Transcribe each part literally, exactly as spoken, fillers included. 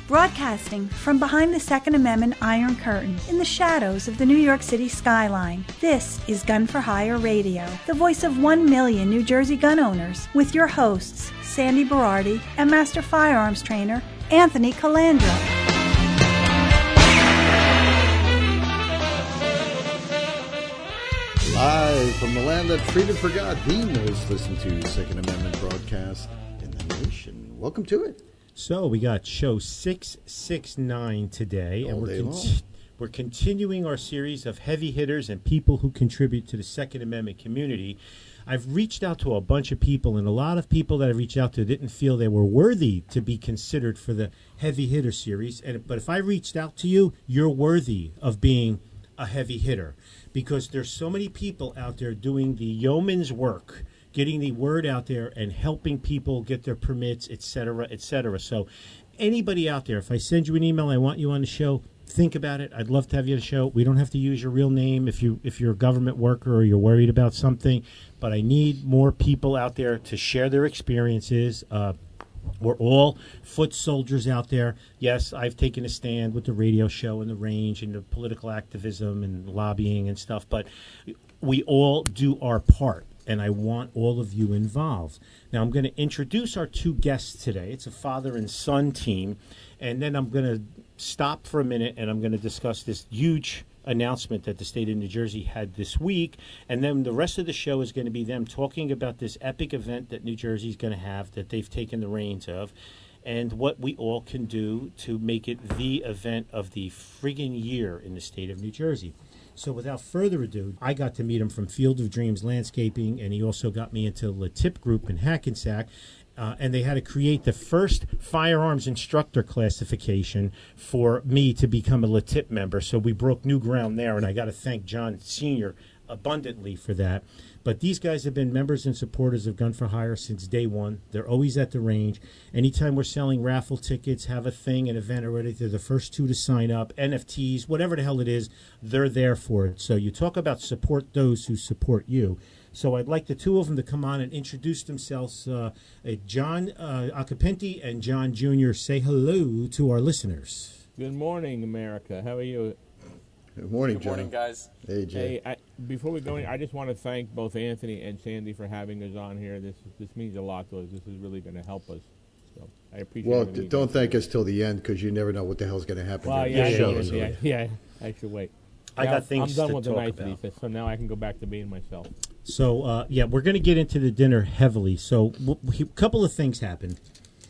Broadcasting from behind the Second Amendment Iron Curtain in the shadows of the New York City skyline, this is Gun for Hire Radio, the voice of one million New Jersey gun owners, with your hosts, Sandy Berardi and Master Firearms Trainer, Anthony Calandra. Live from the land that freedom for God, the most listened to Second Amendment broadcast in the nation. Welcome to it. So we got show six sixty-nine today, All and we're day con- long. we're continuing our series of heavy hitters and people who contribute to the Second Amendment community. I've reached out to a bunch of people, and a lot of people that I've reached out to didn't feel they were worthy to be considered for the heavy hitter series. And but if I reached out to you, you're worthy of being a heavy hitter, because there's so many people out there doing the yeoman's work, getting the word out there and helping people get their permits, et cetera, et cetera. So anybody out there, if I send you an email, I want you on the show, think about it. I'd love to have you on the show. We don't have to use your real name if, you, if you're a government worker or you're worried about something, but I need more people out there to share their experiences. Uh, we're all foot soldiers out there. Yes, I've taken a stand with the radio show and the range and the political activism and lobbying and stuff, but we all do our part. And I want all of you involved. Now, I'm going to introduce our two guests today. It's a father and son team. And then I'm going to stop for a minute, and I'm going to discuss this huge announcement that the state of New Jersey had this week. And then the rest of the show is going to be them talking about this epic event that New Jersey is going to have, that they've taken the reins of, and what we all can do to make it the event of the friggin' year in the state of New Jersey. So without further ado, I got to meet him from Field of Dreams Landscaping, and he also got me into the Tip Group in Hackensack, uh, and they had to create the first firearms instructor classification for me to become a L T I P member. So we broke new ground there, and I got to thank John Senior abundantly for that. But these guys have been members and supporters of Gun for Hire since day one. They're always at the range. Anytime we're selling raffle tickets, have a thing, an event already, they're the first two to sign up. N F Ts, whatever the hell it is, they're there for it. So you talk about support those who support you. So I'd like the two of them to come on and introduce themselves. Uh, uh, John uh, Acapenti and John Junior Say hello to our listeners. Good morning, America. How are you? Good morning, Good John. morning, guys. Hey, Jay. Hey, I, before we go in, I just want to thank both Anthony and Sandy for having us on here. This this means a lot to us. This is really going to help us. So I appreciate it. Well, everything d- you don't guys thank do. us till the end, because you never know what the hell's going to happen. Well, during yeah, the yeah, show, yeah, so- yeah, yeah. I should wait. I Yeah, got things I'm done to with the talk niceties, about. so now I can go back to being myself. So, uh, yeah, we're going to get into the dinner heavily. So a couple of things happened.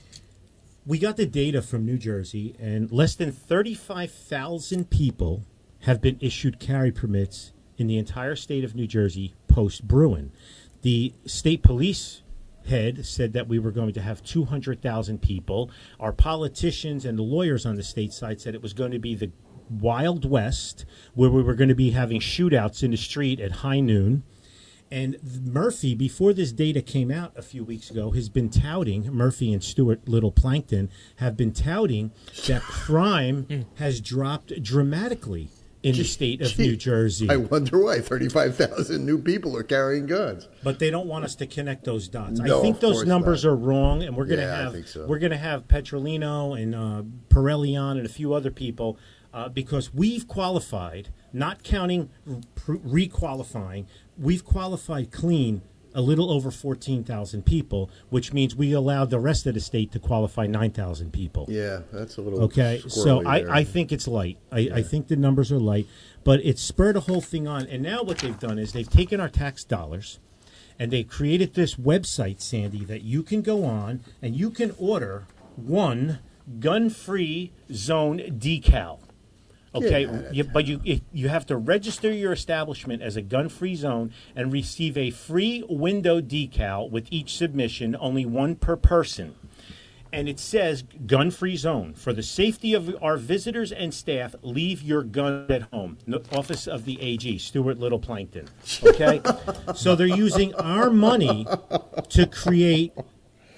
We got the data from New Jersey, and less than thirty-five thousand people have been issued carry permits in the entire state of New Jersey post-Bruin. The state police head said that we were going to have two hundred thousand people. Our politicians and the lawyers on the state side said it was going to be the Wild West, where we were going to be having shootouts in the street at high noon. And Murphy, before this data came out a few weeks ago, has been touting, Murphy and Stuart Little Plankton have been touting that crime has dropped dramatically in the state of Gee, New Jersey. I wonder why thirty-five thousand new people are carrying guns. But they don't want us to connect those dots. No, I think of those course numbers not. are wrong, and we're going to Yeah, I have think so. we're going to have Petrolino and uh, Pirelli on and a few other people uh, because we've qualified, not counting re- re-qualifying, we've qualified clean a little over fourteen thousand people, which means we allowed the rest of the state to qualify nine thousand people. Yeah, that's a little Okay, so squirrely I, there. I think it's light. I, I think the numbers are light, but it spurred a whole thing on. And now what they've done is they've taken our tax dollars and they've created this website, Sandy, that you can go on and you can order one gun-free zone decal. Okay, Yeah. you, but you it, you have to register your establishment as a gun-free zone and receive a free window decal with each submission, only one per person. And it says gun-free zone. For the safety of our visitors and staff, leave your gun at home. No, Office of the A G, Stuart Little Plankton. Okay? So they're using our money to create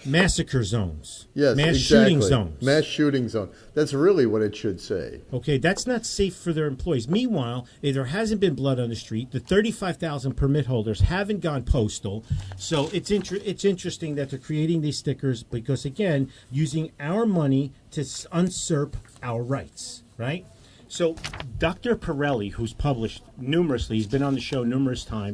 massacre zones. Yes, mass exactly. shooting zones. Mass shooting zone. That's really what it should say. Okay, that's not safe for their employees. Meanwhile, if there hasn't been blood on the street, the thirty-five thousand permit holders haven't gone postal. So it's inter- it's interesting that they're creating these stickers because, again, using our money to s- usurp our rights, right? So Doctor Pirelli, who's published numerously, he's been on the show numerous times,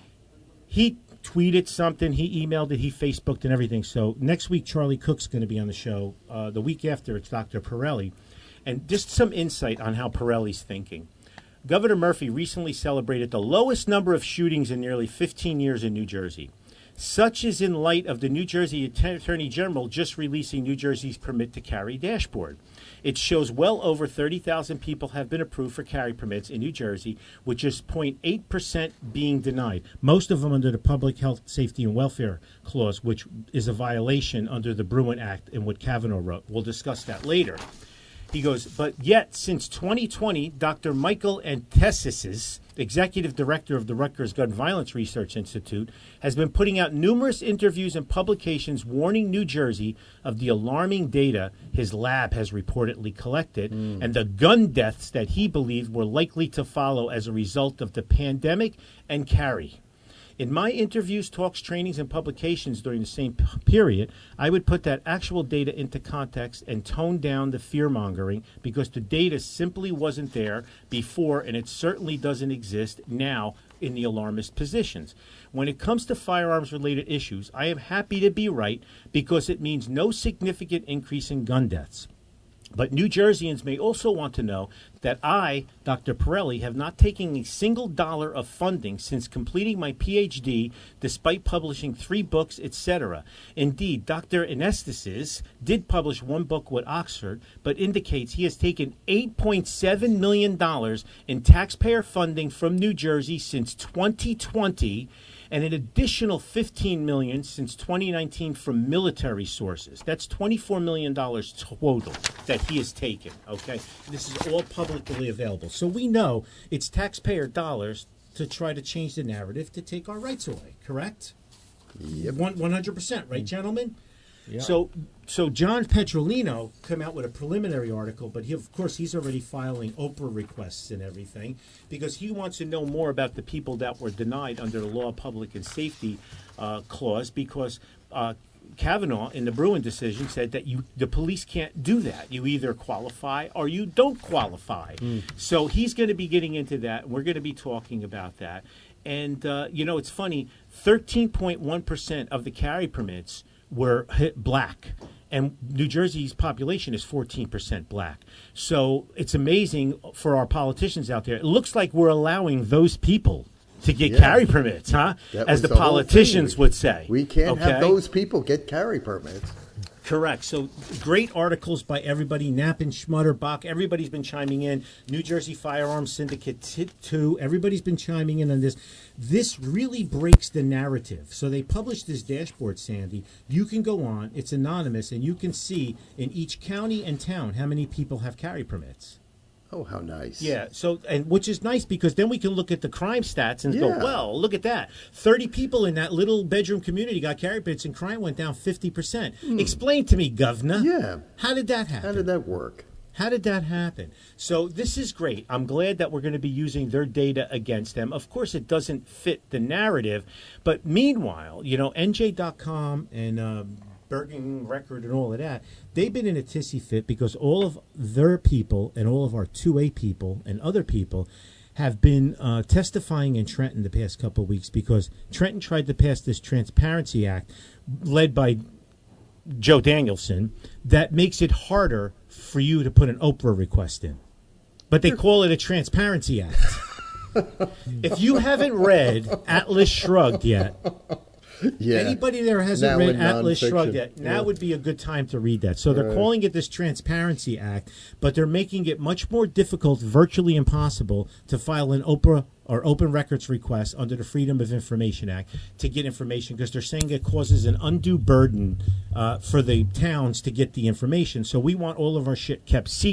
he tweeted something, he emailed it, he Facebooked and everything. So next week, Charlie Cook's going to be on the show. Uh, the week after, it's Doctor Pirelli. And just some insight on how Pirelli's thinking. Governor Murphy recently celebrated the lowest number of shootings in nearly fifteen years in New Jersey. Such is in light of the New Jersey Attorney General just releasing New Jersey's permit to carry dashboard. It shows well over thirty thousand people have been approved for carry permits in New Jersey, with just zero point eight percent being denied, most of them under the Public Health, Safety, and Welfare Clause, which is a violation under the Bruin Act and what Kavanaugh wrote. We'll discuss that later. He goes, but yet, since twenty twenty, Doctor Michael Antesisis, executive director of the Rutgers Gun Violence Research Institute, has been putting out numerous interviews and publications warning New Jersey of the alarming data his lab has reportedly collected mm. and the gun deaths that he believed were likely to follow as a result of the pandemic and carry. In my interviews, talks, trainings, and publications during the same p- period, I would put that actual data into context and tone down the fear-mongering because the data simply wasn't there before, and it certainly doesn't exist now in the alarmist positions. When it comes to firearms-related issues, I am happy to be right because it means no significant increase in gun deaths. But New Jerseyans may also want to know that I, Doctor Pirelli, have not taken a single dollar of funding since completing my P H D, despite publishing three books, et cetera. Indeed, Doctor Anestisis did publish one book with Oxford, but indicates he has taken eight point seven million dollars in taxpayer funding from New Jersey since twenty twenty, and an additional fifteen million dollars since twenty nineteen from military sources. That's twenty-four million dollars total that he has taken, okay? This is all publicly available. So we know it's taxpayer dollars to try to change the narrative to take our rights away, correct? Yep. One, one hundred percent, right, gentlemen? Yeah. So so John Petrolino came out with a preliminary article, but he, of course he's already filing Oprah requests and everything because he wants to know more about the people that were denied under the Law of Public and Safety uh, clause because uh, Kavanaugh in the Bruin decision said that you the police can't do that. You either qualify or you don't qualify. Mm. So he's going to be getting into that. We're going to be talking about that. And, uh, you know, it's funny, thirteen point one percent of the carry permits were hit black, and New Jersey's population is fourteen percent black. So it's amazing for our politicians out there. It looks like we're allowing those people to get yeah. carry permits, huh? That As the, the politicians would say. We can't okay? have those people get carry permits. Correct. So great articles by everybody. Knappen, Schmutter, Bach. Everybody's been chiming in. New Jersey Firearms Syndicate T I T two. Everybody's been chiming in on this. This really breaks the narrative. So they published this dashboard, Sandy. You can go on. It's anonymous, and you can see in each county and town how many people have carry permits. Oh, how nice. Yeah, so and which is nice because then we can look at the crime stats and yeah. go, well, look at that. thirty people in that little bedroom community got carry permits and crime went down fifty percent. Mm. Explain to me, Governor. Yeah. How did that happen? How did that work? How did that happen? So this is great. I'm glad that we're going to be using their data against them. Of course, it doesn't fit the narrative. But meanwhile, you know, N J dot com and um, Bergen Record and all of that, they've been in a tissy fit because all of their people and all of our two A people and other people have been uh, testifying in Trenton the past couple of weeks because Trenton tried to pass this Transparency Act led by Joe Danielson that makes it harder for you to put an Oprah request in. But they call it a Transparency Act. If you haven't read Atlas Shrugged yet, yeah. anybody there hasn't now read Atlas Shrugged yet, now yeah. would be a good time to read that. So they're right. calling it this Transparency Act, but they're making it much more difficult, virtually impossible, to file an Oprah or open records request under the Freedom of Information Act to get information because they're saying it causes an undue burden uh, for the towns to get the information. So we want all of our shit kept secret.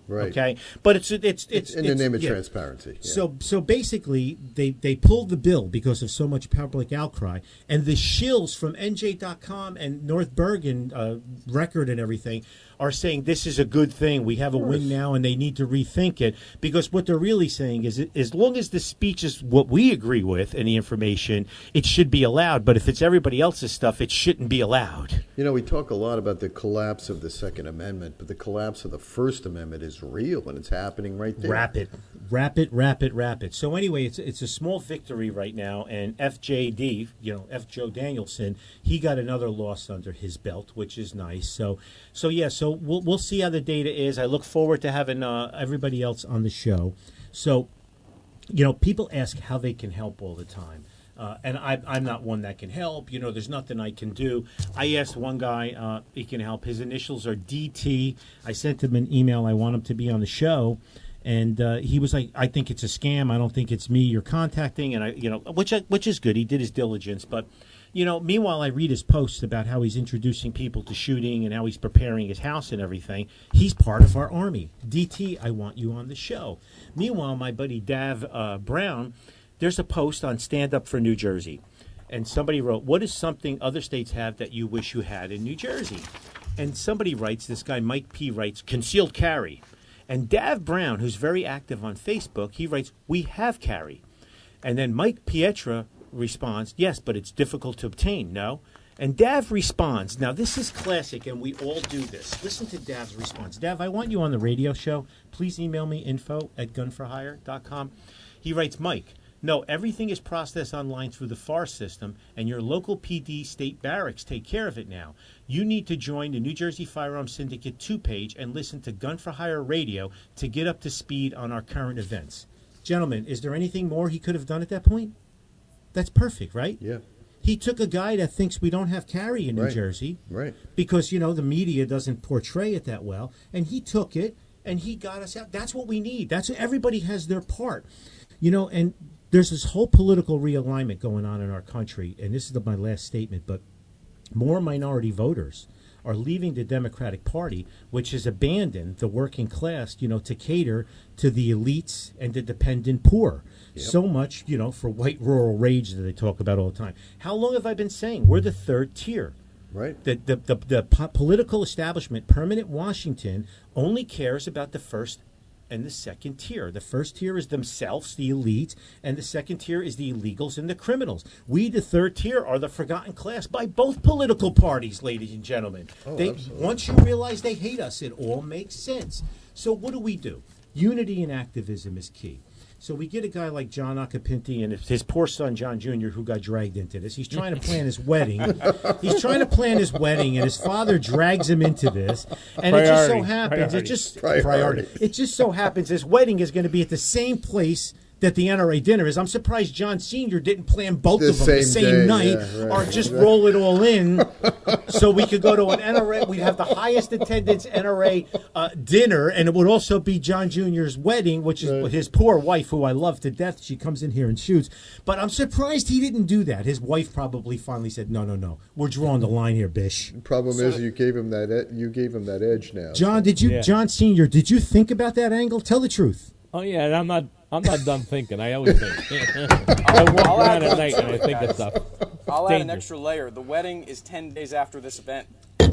Right. Okay, but it's it's it's, It's in it's, the name of yeah. transparency. Yeah. So so basically, they they pulled the bill because of so much public outcry, and the shills from N J dot com and North Bergen uh, Record and everything are saying this is a good thing. We have a win now, and they need to rethink it, because what they're really saying is, as long as the speech is what we agree with and the information, it should be allowed. But if it's everybody else's stuff, it shouldn't be allowed. You know, we talk a lot about the collapse of the Second Amendment, but the collapse of the First Amendment is real, and it's happening right there. Rapid, rapid, rapid, rapid. So anyway, it's it's a small victory right now, and F J D, you know, F. Joe Danielson, he got another loss under his belt, which is nice. So, so yeah, so we'll we'll see how the data is. I look forward to having uh, everybody else on the show. So, you know, people ask how they can help all the time. Uh, and I, I'm not one that can help. You know, there's nothing I can do. I asked one guy, uh, he can help. His initials are D T. I sent him an email. I want him to be on the show. And uh, he was like, I think it's a scam. I don't think it's me you're contacting. And I, you know, which I, which is good. He did his diligence. But, you know, meanwhile, I read his posts about how he's introducing people to shooting and how he's preparing his house and everything. He's part of our army. D T, I want you on the show. Meanwhile, my buddy Dav uh, Brown, there's a post on Stand Up for New Jersey, and somebody wrote, what is something other states have that you wish you had in New Jersey? And somebody writes, this guy Mike P. writes, concealed carry. And Dav Brown, who's very active on Facebook, he writes, we have carry. And then Mike Pietra responds, yes, but it's difficult to obtain, no? And Dav responds, now this is classic, and we all do this. Listen to Dav's response. Dav, I want you on the radio show. Please email me, info at gun for hire dot com. He writes, Mike, no, everything is processed online through the F A R system, and your local P D state barracks take care of it now. You need to join the New Jersey Firearms Syndicate two page and listen to Gun for Hire Radio to get up to speed on our current events. Gentlemen, is there anything more he could have done at that point? That's perfect, right? Yeah. He took a guy that thinks we don't have carry in New Right. Jersey. Right. Because, you know, the media doesn't portray it that well. And he took it, and he got us out. That's what we need. That's everybody has their part. You know, and there's this whole political realignment going on in our country, and this is the, my last statement, but more minority voters are leaving the Democratic Party, which has abandoned the working class, you know, to cater to the elites and the dependent poor. Yep. So much, you know, for white rural rage that they talk about all the time. How long have I been saying we're the third tier? Right. The, the, the, the po- political establishment, permanent Washington, only cares about the first and the second tier. The first tier is themselves, the elite, and the second tier is the illegals and the criminals. We, the third tier, are the forgotten class by both political parties, ladies and gentlemen. Oh, they, absolutely. once you realize they hate us, it all makes sense. So what do we do? Unity and activism is key. So we get a guy like John Acapinti and his poor son, John Junior, who got dragged into this. He's trying to plan his wedding. He's trying to plan his wedding, and his father drags him into this. And Priority. it just so happens, Priority. it just Priority. It just so happens his wedding is going to be at the same place that the N R A dinner is. I'm surprised John Senior didn't plan both The of them the same same day, night, yeah, right, or just right. roll it all in, so we could go to an N R A. We'd have the highest attendance N R A uh, dinner, and it would also be John Junior's wedding, which is Right. his poor wife, who I love to death. She comes in here and shoots. But I'm surprised he didn't do that. His wife probably finally said, "No, no, no, we're drawing the line here, Bish." Problem is, you gave him that. Ed- you gave him that edge now. John, did you, Yeah. John Senior, did you think about that angle? Tell the truth. Oh yeah, and I'm not. I'm not done thinking. I always think. I walk I'll around add at night and I to it, think of guys. stuff. I'll add an Dangerous. extra layer. The wedding is ten days after this event.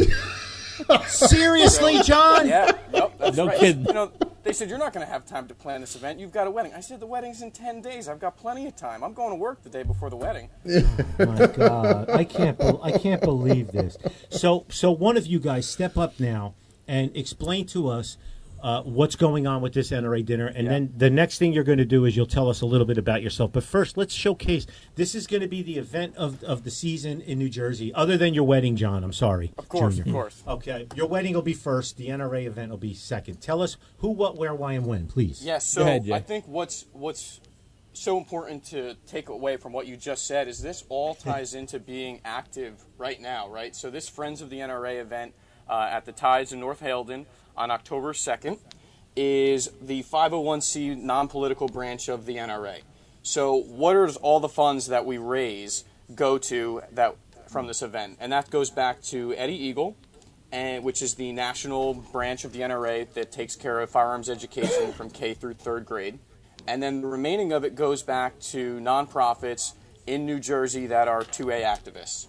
Seriously, John? Yeah, yep, that's No right. kidding. You know, they said, you're not going to have time to plan this event. You've got a wedding. I said, the wedding's in ten days. I've got plenty of time. I'm going to work the day before the wedding. My God, I can't. Be- I can't believe this. So, so one of you guys step up now and explain to us uh, what's going on with this N R A dinner, and Yeah. then the next thing you're going to do is you'll tell us a little bit about yourself. But first, let's showcase. This is going to be the event of of the season in New Jersey, other than your wedding, John. I'm sorry. Of course, Junior. of course. Okay, your wedding will be first. The N R A event will be second. Tell us who, what, where, why, and when, please. Yes, so Go ahead, Jay. I think what's what's so important to take away from what you just said is this all ties into being active right now, right? So this Friends of the N R A event uh, at the Tides in North Haledon on October second is the five oh one c non-political branch of the N R A. So what are all the funds that we raise go to that from this event? And that goes back to Eddie Eagle and which is the national branch of the N R A that takes care of firearms education from K through third grade. And then the remaining of it goes back to nonprofits in New Jersey that are two A activists.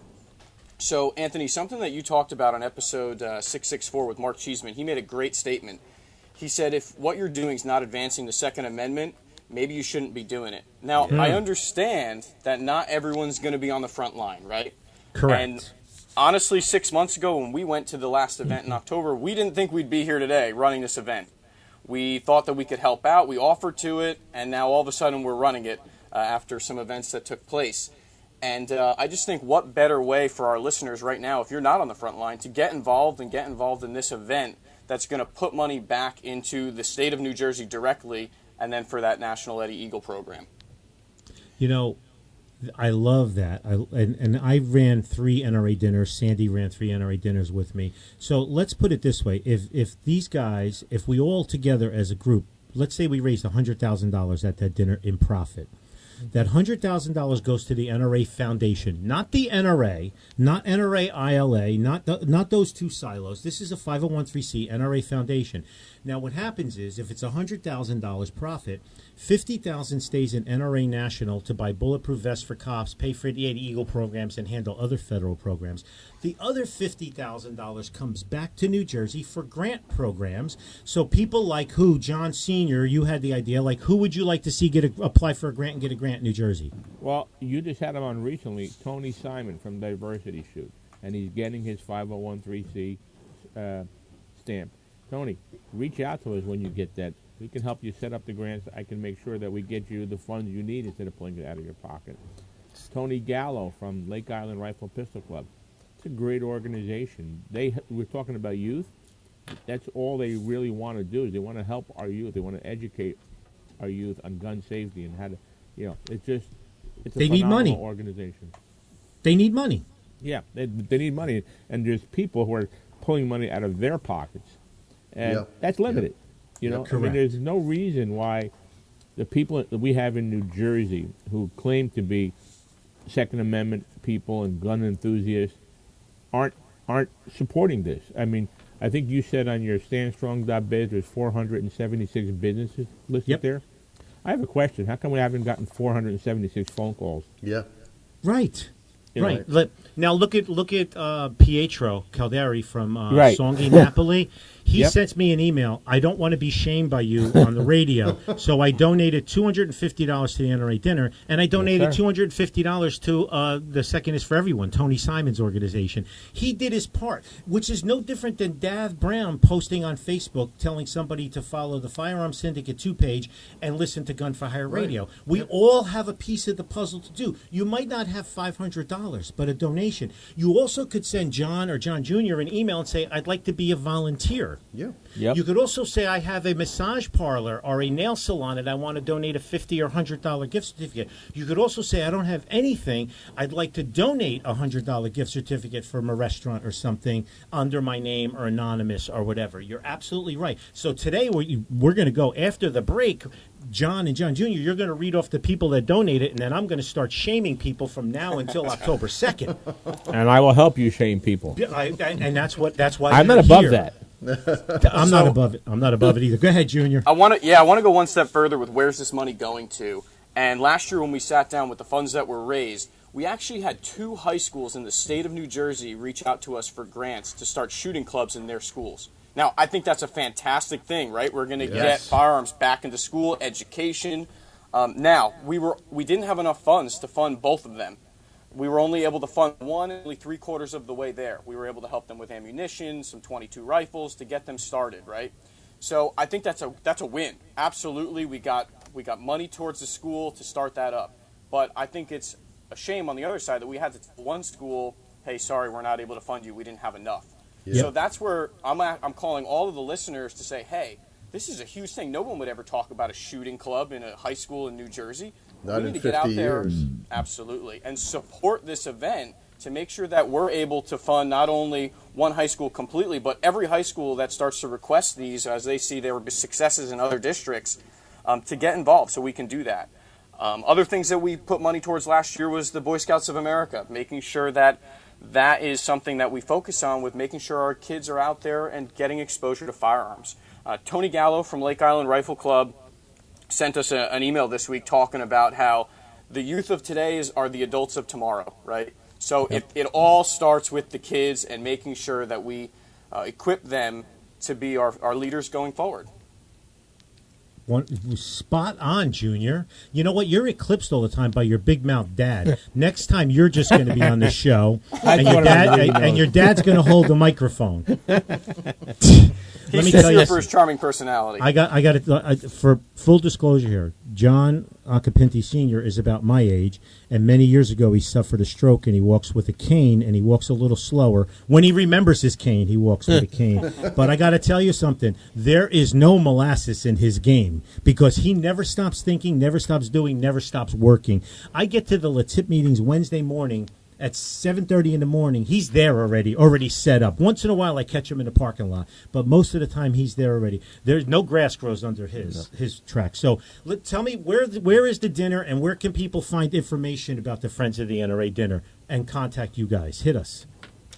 So, Anthony, something that you talked about on episode uh, six sixty-four with Mark Cheeseman, he made a great statement. He said, if what you're doing is not advancing the Second Amendment, maybe you shouldn't be doing it. Now, yeah. I understand that not everyone's going to be on the front line, right? Correct. And honestly, six months ago when we went to the last event in October, we didn't think we'd be here today running this event. We thought that we could help out. We offered to it, and now all of a sudden we're running it uh, after some events that took place. And uh, I just think what better way for our listeners right now, if you're not on the front line, to get involved and get involved in this event that's going to put money back into the state of New Jersey directly, and then for that National Eddie Eagle program. You know, I love that. I, and, and I ran three N R A dinners. Sandy ran three N R A dinners with me. So let's put it this way. If if these guys, if we all together as a group, let's say we raised one hundred thousand dollars at that dinner in profit, that one hundred thousand dollars goes to the N R A Foundation, not the N R A, not N R A I L A, not the, not those two silos. This is a five oh one c three N R A Foundation. Now, what happens is if it's one hundred thousand dollars profit, fifty thousand dollars stays in N R A National to buy bulletproof vests for cops, pay for the Eddie Eagle programs, and handle other federal programs. The other fifty thousand dollars comes back to New Jersey for grant programs. So people like who, John Senior, you had the idea, like who would you like to see get a, apply for a grant and get a grant in New Jersey? Well, you just had him on recently, Tony Simon from Diversity Shoot, and he's getting his five oh one c three uh, stamp. Tony, reach out to us when you get that. We can help you set up the grants. I can make sure that we get you the funds you need instead of pulling it out of your pocket. Tony Gallo from Lake Island Rifle Pistol Club. It's a great organization. They we're talking about youth. That's all they really want to do is they want to help our youth. They want to educate our youth on gun safety and how to, you know, it's just it's a they need money. Organization. They need money. Yeah, they they need money, and there's people who are pulling money out of their pockets, and yep. that's limited. Yep. You know, Yep, I mean, there's no reason why the people that we have in New Jersey who claim to be Second Amendment people and gun enthusiasts aren't aren't supporting this. I mean, I think you said on your stand strong dot biz there's four hundred seventy-six businesses listed yep. there. I have a question. How come we haven't gotten four hundred seventy-six phone calls? Yeah. Right. You know, right. Let, now look at look at uh, Pietro Calderi from uh, right. Songhi Napoli. He yep. sent me an email. I don't want to be shamed by you on the radio, so I donated two hundred fifty dollars to the N R A dinner, and I donated yes, two hundred fifty dollars to uh, the Second is for Everyone, Tony Simon's organization. He did his part, which is no different than Dav Brown posting on Facebook telling somebody to follow the Firearm Syndicate two page and listen to Gun for Hire right. Radio. We yep. all have a piece of the puzzle to do. You might not have five hundred dollars, but a donation. You also could send John or John Junior an email and say, I'd like to be a volunteer. Yeah. Yep. You could also say, I have a massage parlor or a nail salon and I want to donate a fifty dollars or one hundred dollars gift certificate. You could also say, I don't have anything. I'd like to donate a one hundred dollars gift certificate from a restaurant or something under my name or anonymous or whatever. You're absolutely right. So today we're, we're going to go after the break. John and John Junior, you're going to read off the people that donated, and then I'm going to start shaming people from now until October second. And I will help you shame people. I, I, and that's what that's why I'm not above here. that. I'm So, not above it. I'm not above it either. Go ahead, Junior. I want to, yeah, I want to go one step further with where's this money going to. And last year when we sat down with the funds that were raised, we actually had two high schools in the state of New Jersey reach out to us for grants to start shooting clubs in their schools. Now, I think that's a fantastic thing, right? We're going to Yes. get firearms back into school, education. Um, now, we were we didn't have enough funds to fund both of them. We were only able to fund one, only three quarters of the way there. We were able to help them with ammunition, some twenty-two rifles to get them started, right? So I think that's a that's a win. Absolutely, we got we got money towards the school to start that up. But I think it's a shame on the other side that we had to tell one school, hey, sorry, we're not able to fund you. We didn't have enough. Yep. So that's where I'm at, I'm calling all of the listeners to say, hey, this is a huge thing. No one would ever talk about a shooting club in a high school in New Jersey. Not we in need to get out fifty there, years. absolutely, and support this event to make sure that we're able to fund not only one high school completely, but every high school that starts to request these as they see there were successes in other districts um, to get involved so we can do that. Um, other things that we put money towards last year was the Boy Scouts of America, making sure that that is something that we focus on with making sure our kids are out there and getting exposure to firearms. Uh, Tony Gallo from Lake Island Rifle Club sent us a, an email this week talking about how the youth of today is, are the adults of tomorrow, right? So Yep. it, it all starts with the kids and making sure that we uh, equip them to be our, our leaders going forward. One, spot on, Junior. You know what? You're eclipsed all the time by your big mouth dad. Next time, you're just going to be on the show, and your dad and, and your dad's going to hold the microphone. He's me just tell here you- for his charming personality. I got, I got it. Uh, for full disclosure here, John Acapinti Senior is about my age, and many years ago he suffered a stroke, and he walks with a cane, and he walks a little slower. When he remembers his cane, he walks with a cane. But I got to tell you something: there is no molasses in his game because he never stops thinking, never stops doing, never stops working. I get to the Latip meetings Wednesday morning. At seven thirty in the morning, he's there already, already set up. Once in a while, I catch him in the parking lot, but most of the time, he's there already. There's no grass grows under his no. his track. So, let, tell me where the, where is the dinner, and where can people find information about the Friends of the N R A dinner and contact you guys? Hit us.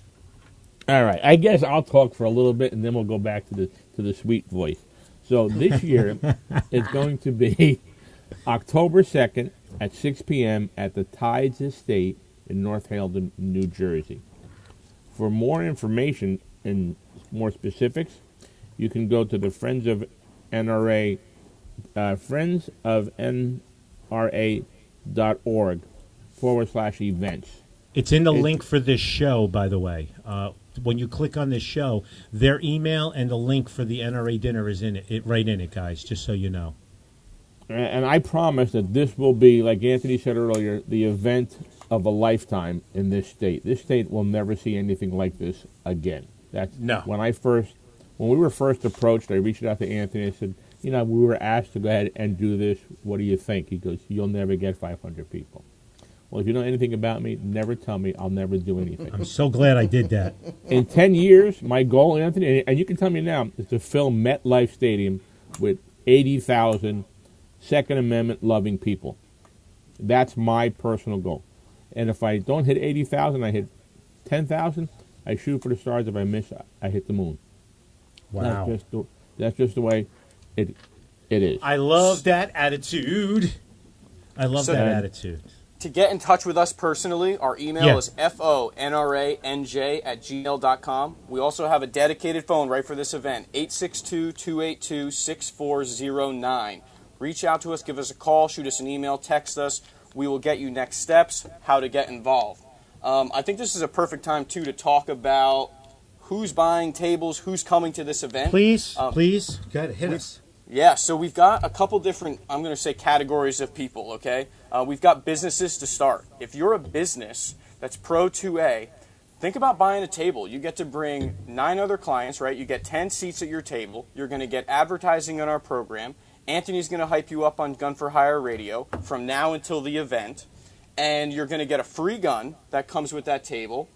All right, I guess I'll talk for a little bit, and then we'll go back to the to the sweet voice. So this year, it's going to be October second at six p.m. at the Tides Estate in North Haledon, New Jersey. For more information and more specifics, you can go to the Friends of N R A, uh, friends of N R A dot org forward slash events. It's in the It- link for this show, by the way. Uh, when you click on this show, their email and the link for the N R A dinner is in it, it right in it, guys, just so you know. And I promise that this will be, like Anthony said earlier, the event of a lifetime in this state. This state will never see anything like this again. That's No. When I first, when we were first approached, I reached out to Anthony. I said, you know, we were asked to go ahead and do this. What do you think? He goes, you'll never get five hundred people. Well, if you know anything about me, never tell me. I'll never do anything. I'm so glad I did that. In ten years, my goal, Anthony, and you can tell me now, is to fill MetLife Stadium with eighty thousand Second Amendment loving people. That's my personal goal. And if I don't hit eighty thousand, I hit ten thousand, I shoot for the stars. If I miss, I hit the moon. Wow. That's just the, that's just the way it it is. I love that attitude. I love So- that attitude. To get in touch with us personally, our email Yeah. is fonranj at gmail dot com. We also have a dedicated phone right for this event, eight six two, two eight two, six four zero nine. Reach out to us, give us a call, shoot us an email, text us. We will get you next steps, how to get involved. Um, I think this is a perfect time, too, to talk about who's buying tables, who's coming to this event. Please, Um, please, go ahead, hit we- us. Yeah, so we've got a couple different, I'm going to say, categories of people, okay? Uh, we've got businesses to start. If you're a business that's Pro two A, think about buying a table. You get to bring nine other clients, right? You get ten seats at your table. You're going to get advertising on our program. Anthony's going to hype you up on Gun for Hire Radio from now until the event. And you're going to get a free gun that comes with that table.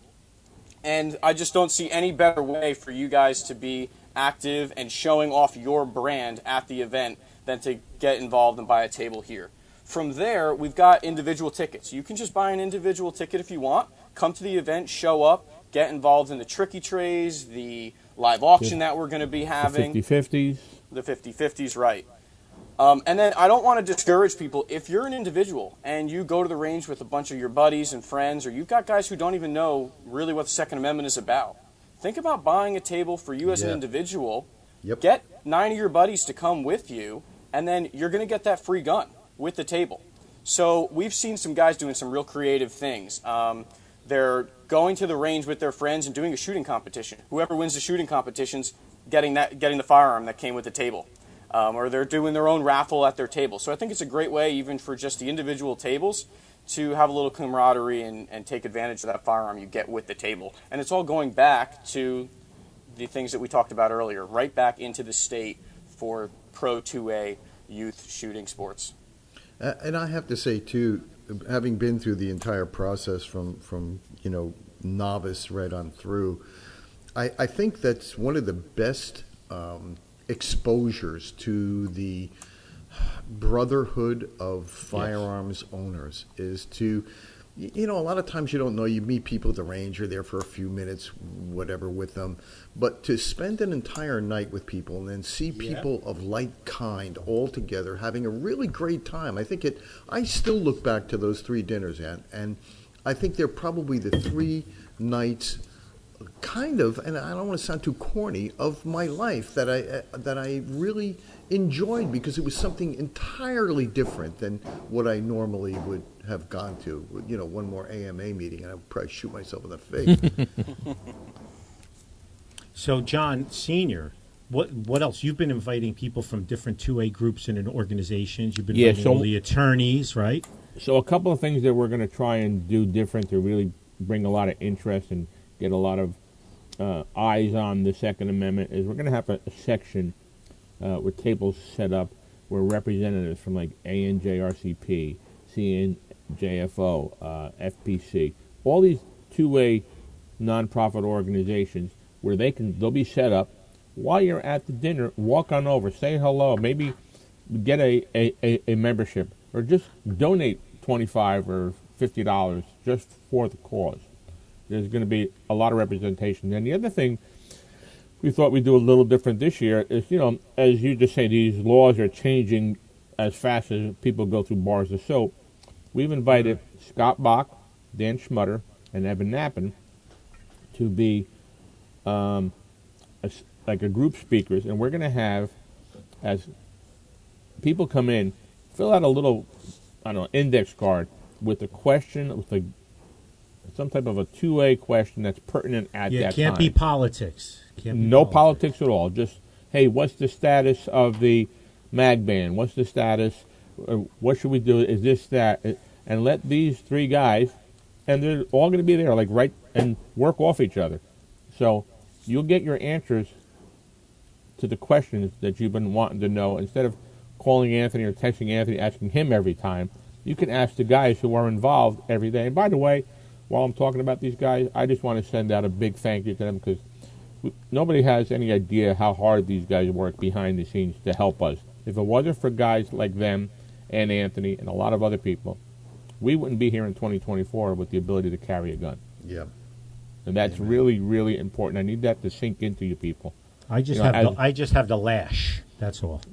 And I just don't see any better way for you guys to be active and showing off your brand at the event than to get involved and buy a table here. From there, we've got individual tickets. You can just buy an individual ticket if you want. Come to the event, show up, get involved in the tricky trays, the live auction that we're going to be having. fifty-fifties. The fifty-fifties, right. Um, and then I don't want to discourage people. If you're an individual and you go to the range with a bunch of your buddies and friends, or you've got guys who don't even know really what the Second Amendment is about, think about buying a table for you as an Yeah. individual. Yep. Get nine of your buddies to come with you, and then you're going to get that free gun with the table. So we've seen some guys doing some real creative things. Um, they're going to the range with their friends and doing a shooting competition. Whoever wins the shooting competition's getting that, getting the firearm that came with the table. Um, or they're doing their own raffle at their table. So I think it's a great way, even for just the individual tables, to have a little camaraderie and, and take advantage of that firearm you get with the table. And it's all going back to the things that we talked about earlier, right back into the state for Pro two A youth shooting sports. Uh, and I have to say, too, having been through the entire process from, from you know, novice right on through, I, I think that's one of the best um, exposures to the brotherhood of firearms yes. owners is to y- you know, a lot of times you don't know. You meet people at the range, you're there for a few minutes, whatever, with them. But to spend an entire night with people and then see Yeah. people of like kind all together having a really great time, I think it. I still look back to those three dinners, and and I think they're probably the three nights, kind of, and I don't want to sound too corny, of my life that I uh, that I really enjoyed because it was something entirely different than what I normally would have gone to. You know, one more A M A meeting, and I would probably shoot myself in the face. So, John Senior, what what else? You've been inviting people from different two A groups and organizations. You've been Yeah, inviting so- all the attorneys, right? So a couple of things that we're going to try and do different to really bring a lot of interest and get a lot of uh, eyes on the Second Amendment is we're going to have a, a section uh, with tables set up where representatives from like A N J R C P, C N J F O, uh, F P C, all these two-way nonprofit organizations where they can they'll be set up while you're at the dinner. Walk on over, say hello, maybe get a, a, a, a membership, or just donate twenty-five or fifty dollars just for the cause. There's going to be a lot of representation. And the other thing we thought we'd do a little different this year is, you know, as you just say, these laws are changing as fast as people go through bars of soap. We've invited Scott Bach, Dan Schmutter, and Evan Knappen to be um, a, like a group speakers, and we're going to have, as people come in, fill out a little, I don't know, index card with a question, with a some type of a two-way question that's pertinent at Yeah, that it can't time. be politics. Can't be No politics at all. Just, hey, what's the status of the mag ban? What's the status? Uh, What should we do? Is this that? Uh, And let these three guys, and they're all going to be there, like right, and work off each other. So you'll get your answers to the questions that you've been wanting to know. Instead of calling Anthony or texting Anthony, asking him every time, you can ask the guys who are involved every day. And by the way, while I'm talking about these guys, I just want to send out a big thank you to them because we, nobody has any idea how hard these guys work behind the scenes to help us. If it wasn't for guys like them and Anthony and a lot of other people, we wouldn't be here in twenty twenty-four with the ability to carry a gun. Yeah. And that's Amen. really, really important. I need that to sink into you people. I just You know, have as- the, I just have the lash. That's all.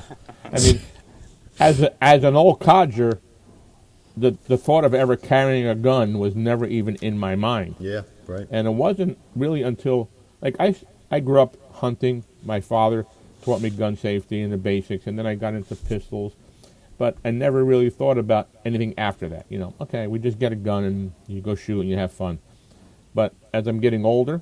I mean, as a, as an old codger, the the thought of ever carrying a gun was never even in my mind. Yeah, right. And it wasn't really until, like, I, I grew up hunting. My father taught me gun safety and the basics, and then I got into pistols. But I never really thought about anything after that. You know, okay, we just get a gun and you go shoot and you have fun. But as I'm getting older,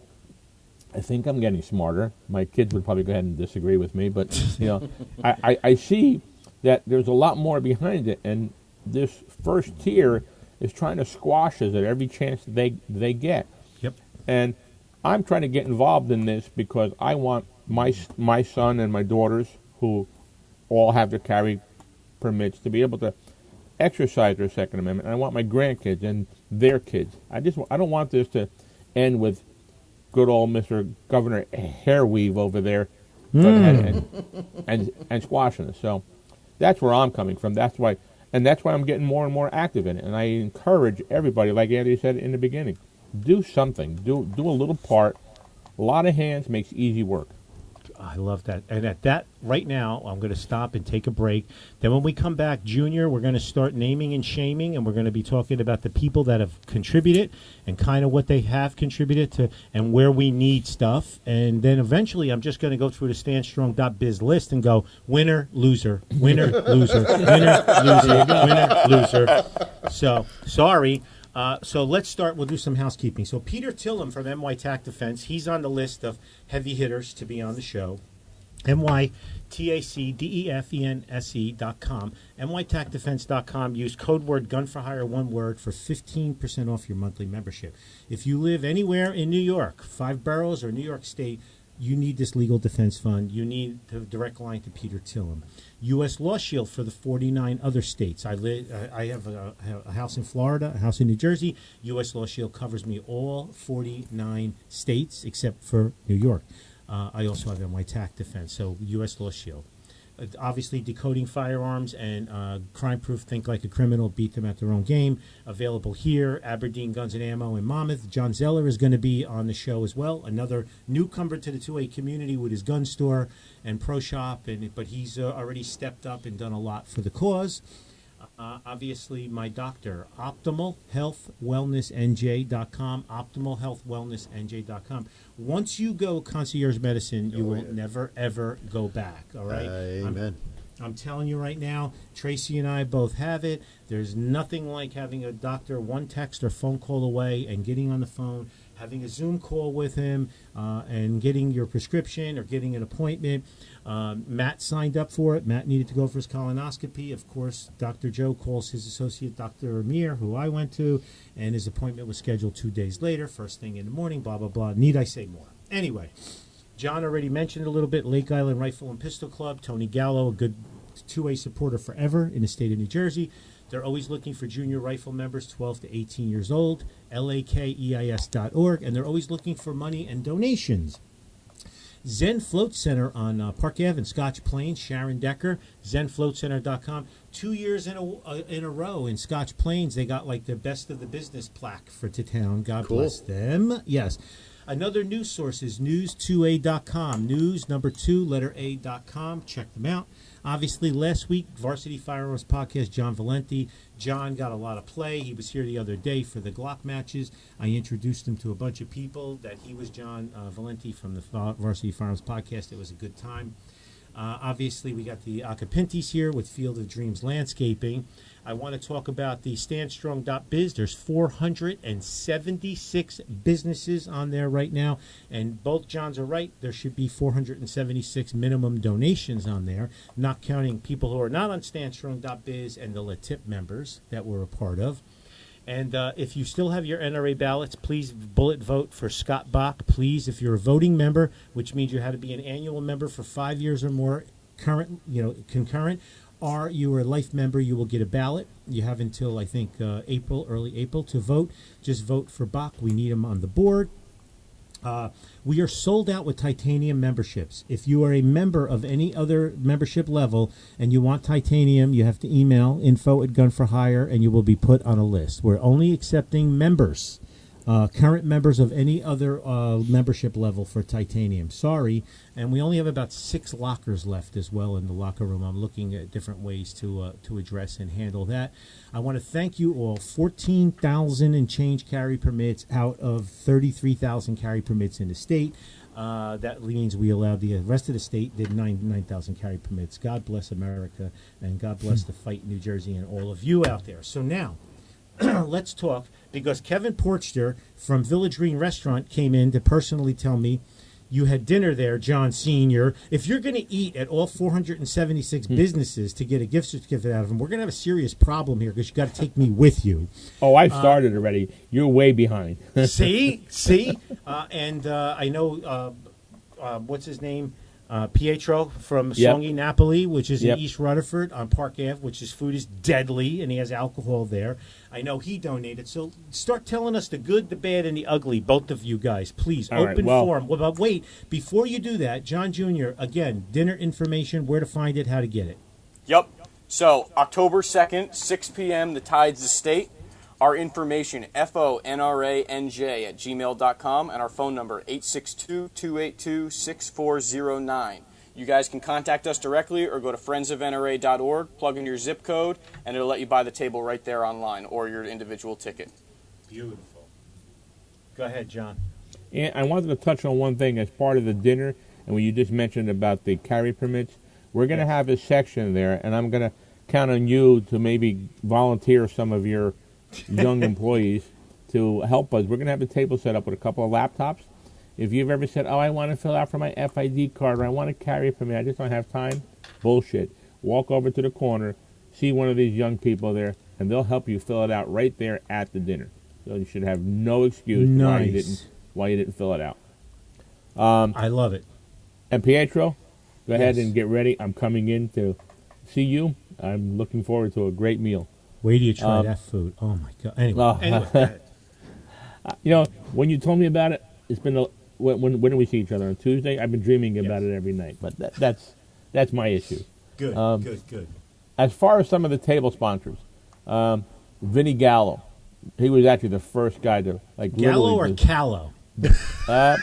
I think I'm getting smarter. My kids would probably go ahead and disagree with me, but, you know, I, I, I see that there's a lot more behind it, and this first tier is trying to squash us at every chance they they get. Yep. And I'm trying to get involved in this because I want my my son and my daughters, who all have to carry permits, to be able to exercise their Second Amendment. And I want my grandkids and their kids. I just I don't want this to end with good old Mister Governor Hairweave over there and, and, and and squashing us. So that's where I'm coming from. That's why. And that's why I'm getting more and more active in it. And I encourage everybody, like Andy said in the beginning, do something. Do do a little part. A lot of hands makes easy work. I love that. And at that, right now, I'm going to stop and take a break. Then when we come back, Junior, we're going to start naming and shaming, and we're going to be talking about the people that have contributed and kind of what they have contributed to and where we need stuff. And then eventually, I'm just going to go through the stand strong dot biz list and go winner, loser, winner, loser, winner, loser, winner, loser. So, sorry. Uh, so let's start. We'll do some housekeeping. So Peter Tillum from M Y Tac Defense, he's on the list of heavy hitters to be on the show. M Y T A C D E F E N S E dot com. M Y Tac Defense dot com. Use code word gun for hire, one word, for fifteen percent off your monthly membership. If you live anywhere in New York, Five Boroughs or New York State, you need this legal defense fund. You need the direct line to Peter Tillum. U S Law Shield for the forty-nine other states. I live. I have a, a house in Florida, a house in New Jersey. U S Law Shield covers me all forty-nine states except for New York. Uh, I also have M Y Tac Defense, so U S Law Shield. uh, obviously decoding firearms and uh, crime proof, think like a criminal, beat them at their own game. Available here, Aberdeen Guns and Ammo in Monmouth. John Zeller is going to be on the show as well. Another newcomer to the two A community with his gun store and pro shop, and but he's uh, already stepped up and done a lot for the cause. Uh, obviously, my doctor, Optimal Health Wellness N J dot com, Optimal Health Wellness N J dot com. Once you go concierge medicine, you Oh, will yeah. never, ever go back, all right? Amen. I'm, I'm telling you right now, Tracy and I both have it. There's nothing like having a doctor one text or phone call away and getting on the phone, having a Zoom call with him, uh, and getting your prescription or getting an appointment. Um, Matt signed up for it. Matt needed to go for his colonoscopy. Of course, Doctor Joe calls his associate, Doctor Amir, who I went to, and his appointment was scheduled two days later, first thing in the morning, blah, blah, blah. Need I say more? Anyway, John already mentioned a little bit, Lake Island Rifle and Pistol Club. Tony Gallo, a good two A supporter forever in the state of New Jersey. They're always looking for junior rifle members, twelve to eighteen years old, L A K E I S dot org, and they're always looking for money and donations. Zen Float Center on uh, Park Avenue in Scotch Plains, Sharon Decker, zen float center dot com. Two years in a, uh, in a row in Scotch Plains, they got like the best of the business plaque for to town. God Cool. bless them. Yes. Another news source is news two a dot com. News number two, letter A dot com. Check them out. Obviously, last week, Varsity Firearms Podcast, John Valenti. John got a lot of play. He was here the other day for the Glock matches. I introduced him to a bunch of people that he was John uh, Valenti from the Varsity Firearms Podcast. It was a good time. Uh, obviously, we got the Acapintis here with Field of Dreams Landscaping. I want to talk about the stand strong dot biz. There's four hundred seventy-six businesses on there right now, and both Johns are right. There should be four hundred seventy-six minimum donations on there, not counting people who are not on stand strong dot biz and the LATIP members that we're a part of. And uh, if you still have your N R A ballots, please bullet vote for Scott Bach. Please, if you're a voting member, which means you had to be an annual member for five years or more, current, you know, concurrent, or you are a life member, you will get a ballot. You have until, I think, uh, April, early April to vote. Just vote for Bach. We need him on the board. Uh, we are sold out with titanium memberships. If you are a member of any other membership level and you want titanium, you have to email info at Gun for Hire and you will be put on a list. We're only accepting members, uh, current members of any other uh, membership level for titanium. Sorry. And we only have about six lockers left as well in the locker room. I'm looking at different ways to uh, to address and handle that. I want to thank you all. fourteen thousand and change carry permits out of thirty-three thousand carry permits in the state. Uh, that means we allowed the rest of the state did nine thousand carry permits. God bless America, and God bless the fight in New Jersey and all of you out there. So now, let's talk, because Kevin Porcher from Village Green Restaurant came in to personally tell me, you had dinner there, John Senior If you're going to eat at all four hundred seventy-six mm. businesses to get a gift certificate out of them, we're going to have a serious problem here because you got to take me with you. Oh, I've started uh, already. You're way behind. see? See? Uh, and uh, I know, uh, uh, what's his name? Uh, Pietro from Yep. Songi Napoli, which is Yep. in East Rutherford on Park Avenue, which his food is deadly, and he has alcohol there. I know he donated. So start telling us the good, the bad, and the ugly, both of you guys. Please, All right, open well- forum. Well, but wait, before you do that, John Junior, again, dinner information, where to find it, how to get it. Yep. So October second, six p.m., the Tides Estate. Our information, F O N R A N J at gmail dot com, and our phone number, eight six two, two eight two, six four zero nine. You guys can contact us directly or go to friends of N R A dot org, plug in your zip code, and it'll let you buy the table right there online or your individual ticket. Beautiful. Go ahead, John. And I wanted to touch on one thing as part of the dinner, and when you just mentioned about the carry permits, we're going to Yes. have a section there, and I'm going to count on you to maybe volunteer some of your young employees to help us. We're going to have a table set up with a couple of laptops. If you've ever said, oh, I want to fill out for my F I D card, or I want to carry for me, I just don't have time, bullshit. Walk over to the corner, see one of these young people there, and they'll help you fill it out right there at the dinner. So you should have no excuse Nice. why you didn't why you didn't fill it out. Um, I love it. and Pietro, go ahead Yes. and get ready. I'm coming in to see you. I'm looking forward to a great meal. Wait till you try Um, that food. Oh, my God. Anyway, Oh. anyway go ahead. You know, when you told me about it, it's been a, when, when when do we see each other on Tuesday? I've been dreaming about Yes. it every night, but that, that's that's my issue. Good, Um, good, good. As far as some of the table sponsors, um, Vinny Gallo, he was actually the first guy to like Gallo or literally just- Callow? Uh,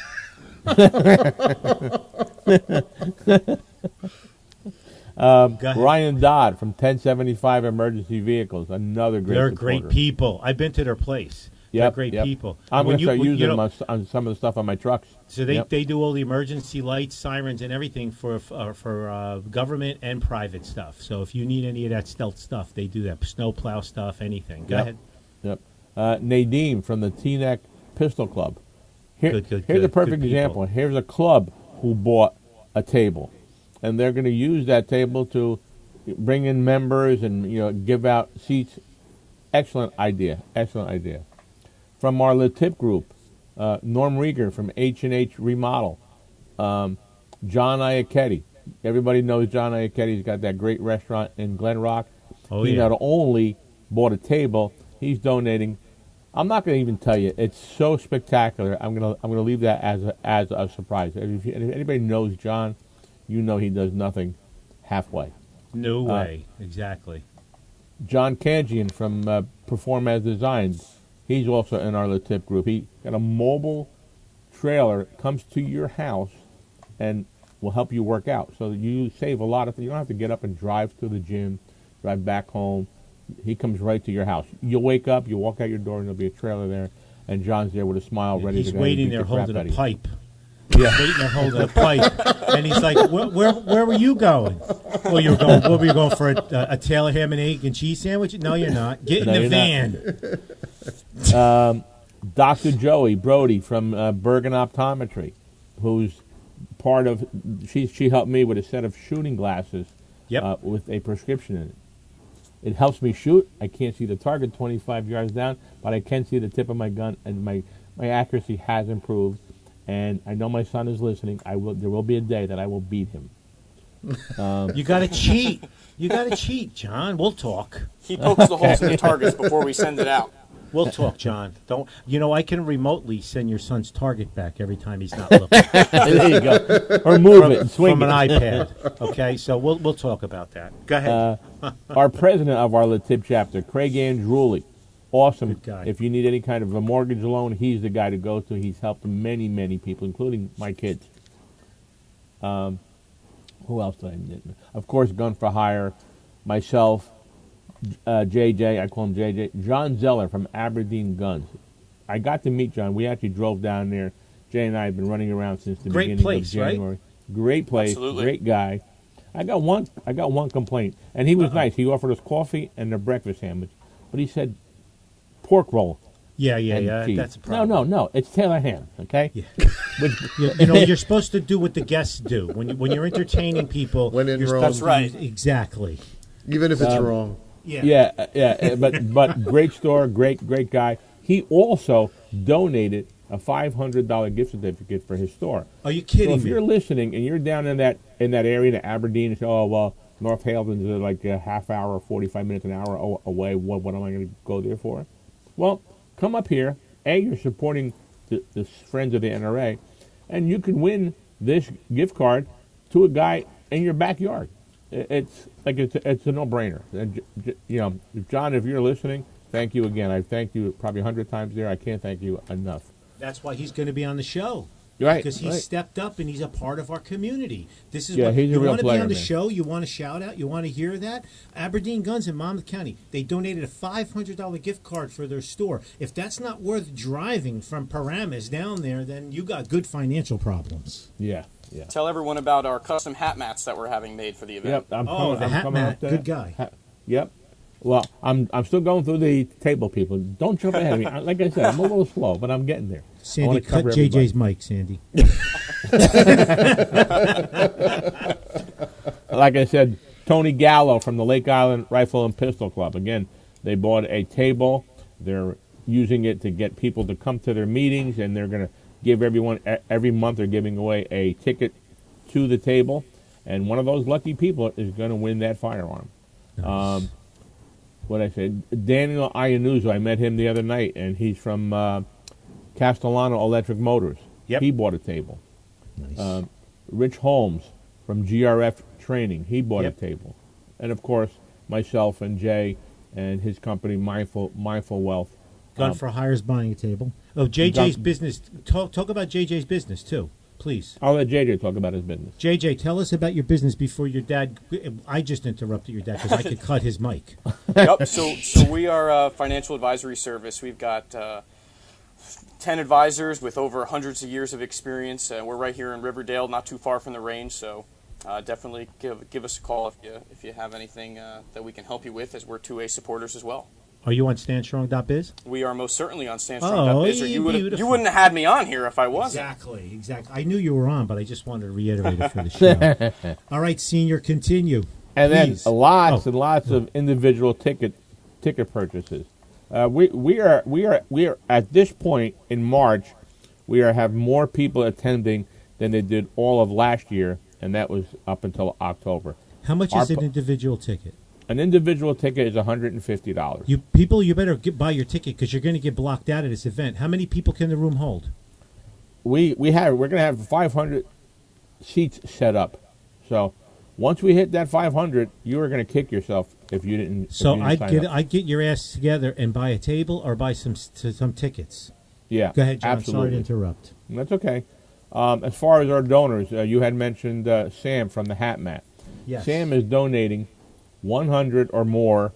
um, Go ahead. Ryan Dodd from ten seventy-five Emergency Vehicles, another great They're supporter. great people. I've been to their place. They're Yep, great yep. people. I'm When going to you- start when- using you know, them on, on some of the stuff on my trucks. So they, Yep. they do all the emergency lights, sirens, and everything for uh, for uh, government and private stuff. So if you need any of that stealth stuff, they do that. Snowplow stuff, anything. Go Yep. ahead. Yep. Uh, Nadeem from the Teaneck Pistol Club. Here, Good, good, here's good. a perfect Good people. example. Here's a club who bought a table, and they're going to use that table to bring in members and you know give out seats. Excellent idea. Excellent idea. From our Le Tip group, uh, Norm Rieger from H and H Remodel, um, John Iachetti. Everybody knows John Iachetti. He's got that great restaurant in Glen Rock. Oh, he yeah. not only bought a table, he's donating. I'm not going to even tell you. It's so spectacular. I'm going to I'm going to leave that as a, as a surprise. If, you, if anybody knows John, you know he does nothing halfway. No Uh, way. Exactly. John Kanjian from uh, Perform as Designed. He's also in our Le Tip group. He got a mobile trailer, comes to your house, and will help you work out. So you save a lot of. You don't have to get up and drive to the gym, drive back home. He comes right to your house. You'll wake up, you walk out your door, and there'll be a trailer there, and John's there with a smile, ready He's to go. waiting and beat there the crap holding out a of you. pipe. Yeah. Waiting there holding a pipe. And he's like, where, where, where were you going? Well, you were going, what were you going for, a, a Taylor ham and egg and cheese sandwich? No, you're not. Get in No, the you're van. um, Doctor Joey Brody from uh, Bergen Optometry, who's part of. She she helped me with a set of shooting glasses. Yep. Uh, with a prescription in it. It helps me shoot. I can't see the target twenty-five yards down, but I can see the tip of my gun, and my, my accuracy has improved. And I know my son is listening. I will. There will be a day that I will beat him. Um, You got to cheat. You got to cheat, John. We'll talk. He pokes the holes in the targets before we send it out. We'll talk, John. Don't you know? I can remotely send your son's target back every time he's not looking there you go. Or move it and swing from an it. iPad. Okay, so we'll we'll talk about that. Go ahead. Uh, our president of our Le Tip chapter, Craig Andrewley, awesome. Good guy. If you need any kind of a mortgage loan, he's the guy to go to. He's helped many, many people, including my kids. Um, who else did I mention? Of course, Gun for Hire, myself, uh, J J, I call him J J, John Zeller from Aberdeen Guns. I got to meet John. We actually drove down there. Jay and I have been running around since the Great beginning place, of right? January. Great place, Absolutely. great guy. I got one. I got one complaint, and he was nice. He offered us coffee and a breakfast sandwich, but he said pork roll. yeah, yeah, and yeah. cheese. That's a problem. No, no, no. It's Taylor ham. Okay. Yeah. Which, You, you know, you're supposed to do what the guests do when you, when you're entertaining people. When in you're Rome. supposed to That's right. use- exactly. Even if it's Um, wrong. Yeah. yeah, uh, yeah. uh, But but great store, great great guy. He also donated a five hundred dollar gift certificate for his store. Are you So kidding if me? you're listening and you're down in that in that area, in Aberdeen, and say, oh well, North Haledon's is like a half hour, forty five minutes, an hour a- away. What what am I going to go there for? Well, come up here. A, you're supporting the, the friends of the N R A, and you can win this gift card to a guy in your backyard. I- It's like it's a, it's a no brainer. And j- j- you know, John, if you're listening, thank you again. I've thanked you probably a hundred times there. I can't thank you enough. That's why he's going to be on the show. Right, Because he's right. stepped up and he's a part of our community. This is Yeah, what he's a you real want to be player, on the man. show. You want to shout out. You want to hear that. Aberdeen Guns in Monmouth County. They donated a five hundred dollar gift card for their store. If that's not worth driving from Paramus down there, then you got good financial problems. Yeah, yeah. Tell everyone about our custom hat mats that we're having made for the event. Yep. I'm Oh, coming, the I'm hat coming mat. up to Good that. guy. Ha- Yep. Well, I'm I'm still going through the table, people. Don't jump ahead of me. I- Like I said, I'm a little slow, but I'm getting there. I Sandy, wanna cut cover J J's everybody. mic, Sandy. Like I said, Tony Gallo from the Lake Island Rifle and Pistol Club. Again, they bought a table. They're using it to get people to come to their meetings, and they're going to give everyone e- every month. They're giving away a ticket to the table, and one of those lucky people is going to win that firearm. Um, what I said, Daniel Iannuzzo, I met him the other night, and he's from uh, Castellano Electric Motors. Yep. He bought a table. Nice. Um, Rich Holmes from G R F Training. He bought Yep. a table. And, of course, myself and Jay and his company, Mindful Mindful Wealth. Gun Um, for Hire's buying a table. Oh, J J's Gun- business. Talk, talk about J J's business, too, please. I'll let J J talk about his business. J J, tell us about your business before your dad. I just interrupted your dad because I could cut his mic. Yep. So, so we are a financial advisory service. We've got uh, ten advisors with over hundreds of years of experience. Uh, we're right here in Riverdale, not too far from the range. So, uh, definitely give give us a call if you if you have anything uh, that we can help you with, as we're two A supporters as well. Are you on stand strong dot biz? We are most certainly on Oh, stanstrong.biz, or you would beautiful. you wouldn't have had me on here if I wasn't. Exactly, exactly. I knew you were on, but I just wanted to reiterate it for the show. All right, senior, continue. And Please. then lots Oh. and lots of individual ticket ticket purchases. Uh, we we are we are we are at this point in March, we are have more people attending than they did all of last year, and that was up until October. How much Our is an pu- individual ticket? An individual ticket is one hundred and fifty dollars. You people, you better get, buy your ticket because you're going to get blocked out at this event. How many people can the room hold? We we have we're going to have five hundred seats set up. So once we hit that five hundred, you are going to kick yourself if you didn't. if So you didn't I'd sign get up. I'd get your ass together and buy a table or buy some s- some tickets. Yeah, Go ahead, John. absolutely. Sorry to interrupt. That's okay. Um, as far as our donors, uh, you had mentioned uh, Sam from the Hat Mat. Yes. Sam is donating one hundred or more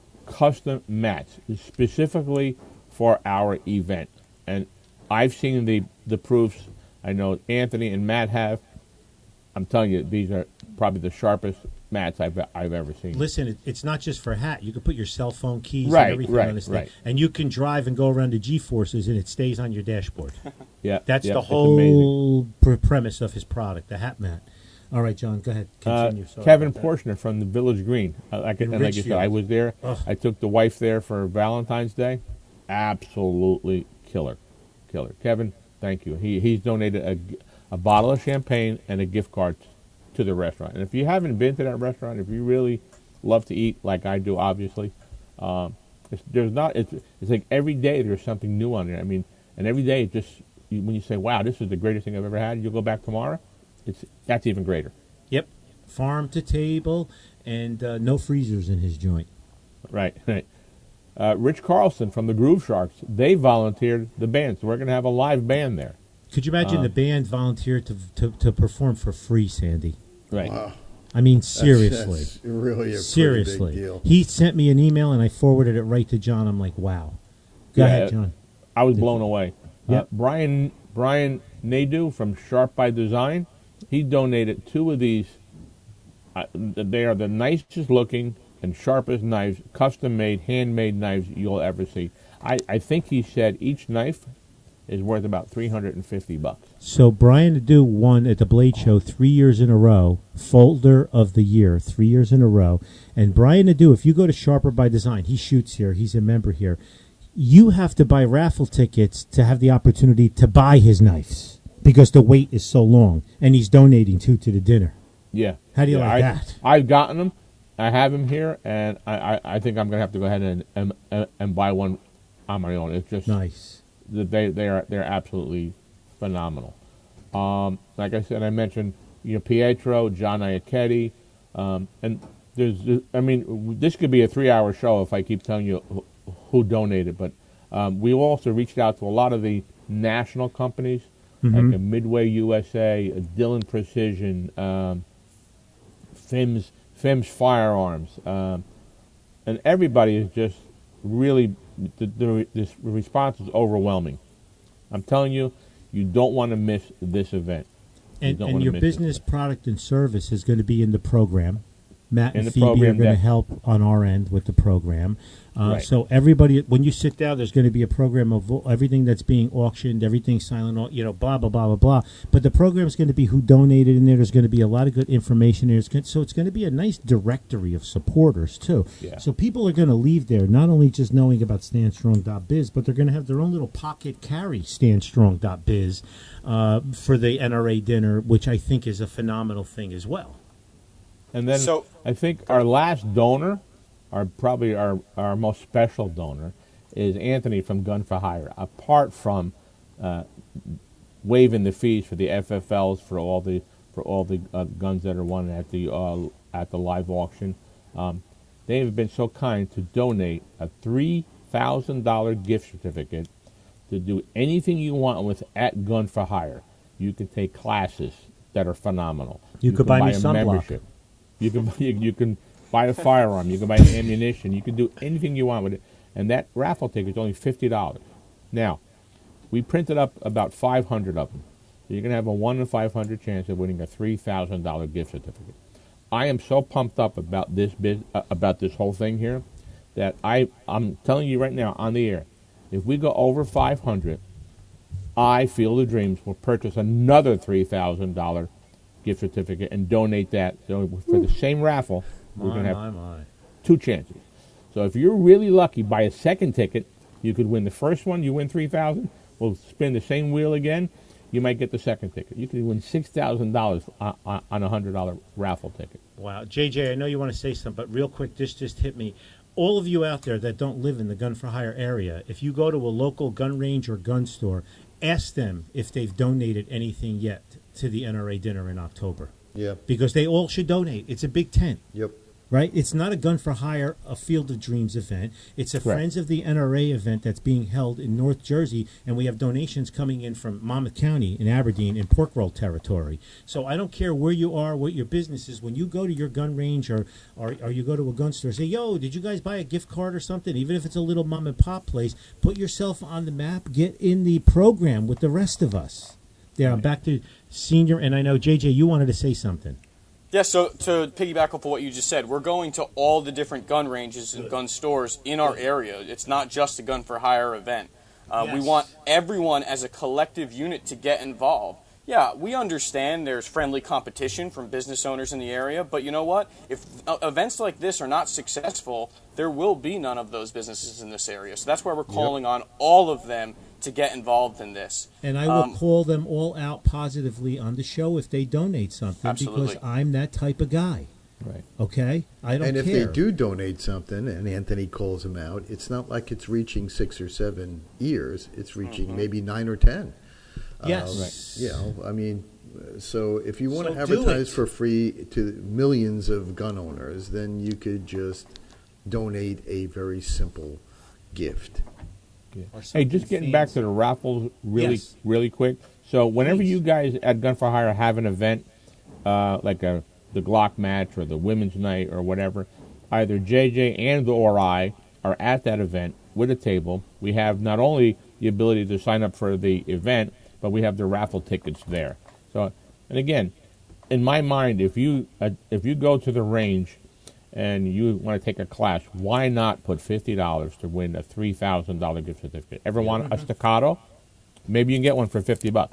custom mats specifically for our event. And I've seen the, the proofs. I know Anthony and Matt have. I'm telling you, these are probably the sharpest mats I've I've ever seen. Listen, it, it's not just for a hat. You can put your cell phone keys Right, and everything right, on this thing. right. And you can drive and go around the G-forces and it stays on your dashboard. Yeah, That's yeah, the it's amazing. whole pr- premise of his product, the hat mat. All right, John, go ahead. Uh, Continue. Sorry Kevin about that. Porshner from the Village Green. Uh, like, In and like you said, Ridgefield. I was there. Ugh. I took the wife there for Valentine's Day. Absolutely killer, killer. Kevin, thank you. He he's donated a, g- a bottle of champagne and a gift card to the restaurant. And if you haven't been to that restaurant, if you really love to eat like I do, obviously, um, it's, there's not. It's it's like every day there's something new on there. I mean, and every day it just you, when you say, "Wow, this is the greatest thing I've ever had," you'll go back tomorrow. It's that's even greater. Yep. Farm to table and uh, no freezers in his joint. Right, right. Uh, Rich Carlson from the Groove Sharks, they volunteered the band, so we're going to have a live band there. Could you imagine Uh, the band volunteered to, to to perform for free, Sandy? Right. Wow. I mean, That's- seriously. that's really a Seriously. pretty big deal. He sent me an email and I forwarded it right to John. I'm like, wow. Go Yeah, ahead, John. I was blown away. Uh, Yep. Brian Brian Nadeau from Sharp by Design, he donated two of these. Uh, they are the nicest looking and sharpest knives, custom made, handmade knives you'll ever see. I, I think he said each knife is worth about three hundred fifty bucks. So Brian Nadeau won at the Blade Show three years in a row, Folder of the Year, three years in a row. And Brian Nadeau, if you go to Sharper by Design, he shoots here, he's a member here, you have to buy raffle tickets to have the opportunity to buy his knives because the wait is so long, and he's donating two to the dinner. Yeah. How do you Yeah, like I, that? I've gotten them. I have them here, and I, I, I think I'm going to have to go ahead and, and and and buy one on my own. It's just Nice. that they they are they're absolutely phenomenal. Um, like I said, I mentioned you know Pietro, John Iachetti, um, and there's I mean this could be a three-hour show if I keep telling you who, who donated. But um, we also reached out to a lot of the national companies Mhm. like a Midway U S A, a Dillon Precision, um, Fims Fims Firearms, um, and everybody is just really the, the this response is overwhelming. I'm telling you, you don't want to miss this event. You And, don't and wanna your miss this business, event. product, and service is going to be in the program. Matt In and the Phoebe are program, going to that- help on our end with the program. Uh, Right. So everybody, when you sit down, there's going to be a program of vo- everything that's being auctioned, everything silent, au- you know, blah, blah, blah, blah, blah. But the program is going to be who donated in there. There's going to be a lot of good information there. It's going so it's going to be a nice directory of supporters, too. Yeah. So people are going to leave there not only just knowing about stand strong dot biz, but they're going to have their own little pocket carry stand strong dot biz uh, for the N R A dinner, which I think is a phenomenal thing as well. And then So- I think our last donor, our probably our, our most special donor, is Anthony from Gun for Hire. Apart from uh, waiving the fees for the F F Ls for all the for all the uh, guns that are won at the uh, at the live auction. Um, they have been so kind to donate a three thousand dollar gift certificate to do anything you want with at Gun for Hire. You can take classes that are phenomenal. You, you could buy, buy me a sunblock. Membership. You can you, you can buy a firearm. You can buy ammunition. You can do anything you want with it. And that raffle ticket is only fifty dollars. Now, we printed up about five hundred of them. So you're going to have a one in five hundred chance of winning a three thousand dollar gift certificate. I am so pumped up about this biz, uh, about this whole thing here that I, I'm telling you right now on the air, if we go over five hundred, I, Field of Dreams, will purchase another three thousand dollar gift certificate and donate that. So for the same raffle, we're going to have my, my. two chances. So if you're really lucky, buy a second ticket. You could win the first one. You win three thousand dollars. We'll spin the same wheel again. You might get the second ticket. You could win six thousand dollars on, on a one hundred dollar raffle ticket. Wow. J J, I know you want to say something, but real quick, this just hit me. All of you out there that don't live in the Gun for Hire area, if you go to a local gun range or gun store, ask them if they've donated anything yet to the N R A dinner in October. Yeah. Because they all should donate. It's a big tent. Yep. Right? It's not a Gun for Hire, a Field of Dreams event. It's a Correct. Friends of the N R A event that's being held in North Jersey, and we have donations coming in from Monmouth County in Aberdeen in pork roll territory. So I don't care where you are, what your business is. When you go to your gun range or, or, or you go to a gun store, say, yo, did you guys buy a gift card or something? Even if it's a little mom and pop place, put yourself on the map. Get in the program with the rest of us. There, I'm back to Senior, and I know, J J, you wanted to say something. Yeah, so to piggyback off of what you just said, we're going to all the different gun ranges and gun stores in our area. It's not just a Gun for Hire event. Uh, Yes. We want everyone as a collective unit to get involved. Yeah, we understand there's friendly competition from business owners in the area, but you know what? If uh, events like this are not successful, there will be none of those businesses in this area. So that's why we're calling on all of them to get involved in this. And I will Um, call them all out positively on the show if they donate something, Absolutely. because I'm that type of guy. Right. Okay? I don't And if care. they do donate something, and Anthony calls them out, it's not like it's reaching six or seven ears. It's reaching Mm-hmm. maybe nine or ten. Yes. Uh, Right. You know, I mean, uh, so if you want So to do advertise it. for free to millions of gun owners, then you could just donate a very simple gift. Or Hey, something just getting back to fancy. the raffles really, Yes. really quick. So whenever Please. you guys at Gun for Hire have an event, uh, like a the Glock match or the Women's Night or whatever, either J J and or I are at that event with a table. We have not only the ability to sign up for the event, but we have the raffle tickets there. So, and again, in my mind, if you uh, if you go to the range and you want to take a class, why not put fifty dollars to win a three thousand dollar gift certificate? Ever want a staccato? Maybe you can get one for fifty bucks.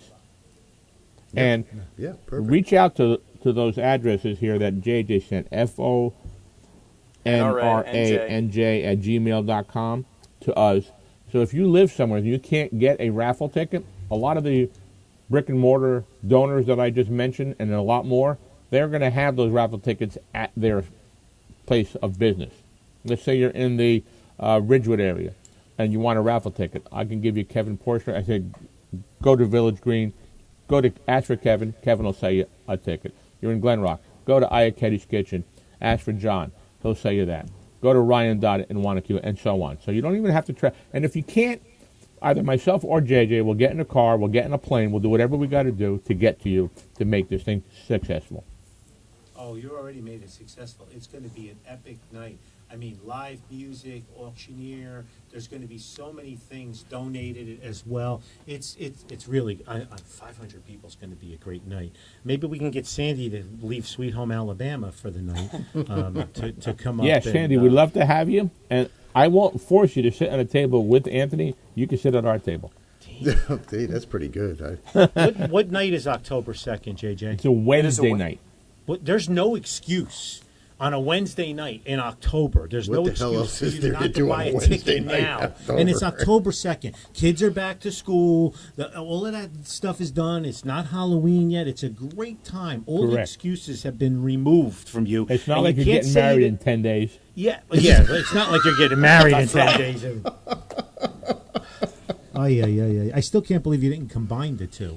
And Yeah, perfect. reach out to to those addresses here that J J sent, F O N R A N J at gmail dot com to us. So if you live somewhere and you can't get a raffle ticket, a lot of the brick and mortar donors that I just mentioned and a lot more, they're going to have those raffle tickets at their place of business. Let's say you're in the uh, Ridgewood area and you want a raffle ticket. I can give you Kevin Porcher. I said, go to Village Green, go to ask for Kevin. Kevin will sell you a ticket. You're in Glen Rock. Go to Iachetti's Kitchen. Ask for John. He'll sell you that. Go to Ryan Dodd in Wanacue, and so on. So you don't even have to try. And if you can't, either myself or J J will get in a car, we'll get in a plane, we'll do whatever we got to do to get to you to make this thing successful. Oh, you already made it successful. It's going to be an epic night. I mean, live music, auctioneer. There's going to be so many things donated as well. It's it's it's really I, I, five hundred people is going to be a great night. Maybe we can get Sandy to leave Sweet Home Alabama for the night um, to to come up. Yeah, and, Sandy, uh, we'd love to have you. And I won't force you to sit at a table with Anthony. You can sit at our table. Hey, that's pretty good. I, What, what night is October second, J J? It's a Wednesday Wed- night. What, there's no excuse on a Wednesday night in October. There's What no the excuse hell else for is you there not to to do on buy a a Wednesday ticket night in now. October? And it's October second. Kids are back to school. The, all of that stuff is done. It's not Halloween yet. It's a great time. All the Correct. excuses have been removed from you. It's not And like you you're can't getting say married that- in ten days. Yeah, yeah. But it's not like you're getting married in ten days. Oh yeah, yeah, yeah. I still can't believe you didn't combine the two.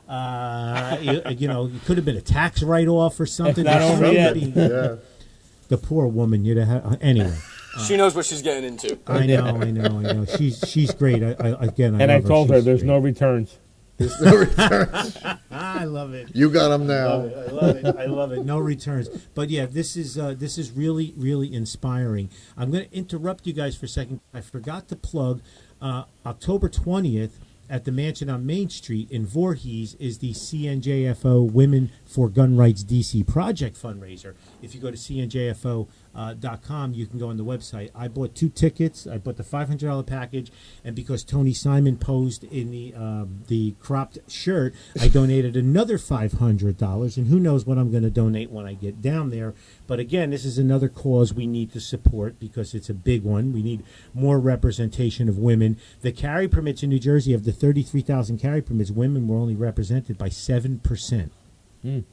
Uh, you, you know, it could have been a tax write-off or something. It's not over yet. Yeah. The poor woman. You'd have, uh, anyway. She knows what she's getting into. I know, I know, I know. She's she's great. I, I, again, I And I love told her, She's there's great. no returns. There's no returns. I love it. You got them I now. love it. I love it. I love it. No returns. But yeah, this is uh, this is really really inspiring. I'm going to interrupt you guys for a second. I forgot to plug uh, October twentieth at the Mansion on Main Street in Voorhees is the C N J F O Women for Gun Rights D C Project fundraiser. If you go to C N J F O dot com, you can go on the website. I bought two tickets. I bought the five hundred dollars package, and because Tony Simon posed in the um, the cropped shirt, I donated another five hundred dollars, and who knows what I'm going to donate when I get down there. But again, this is another cause we need to support because it's a big one. We need more representation of women. The carry permits in New Jersey, of the thirty-three thousand carry permits, women were only represented by seven percent. Mm.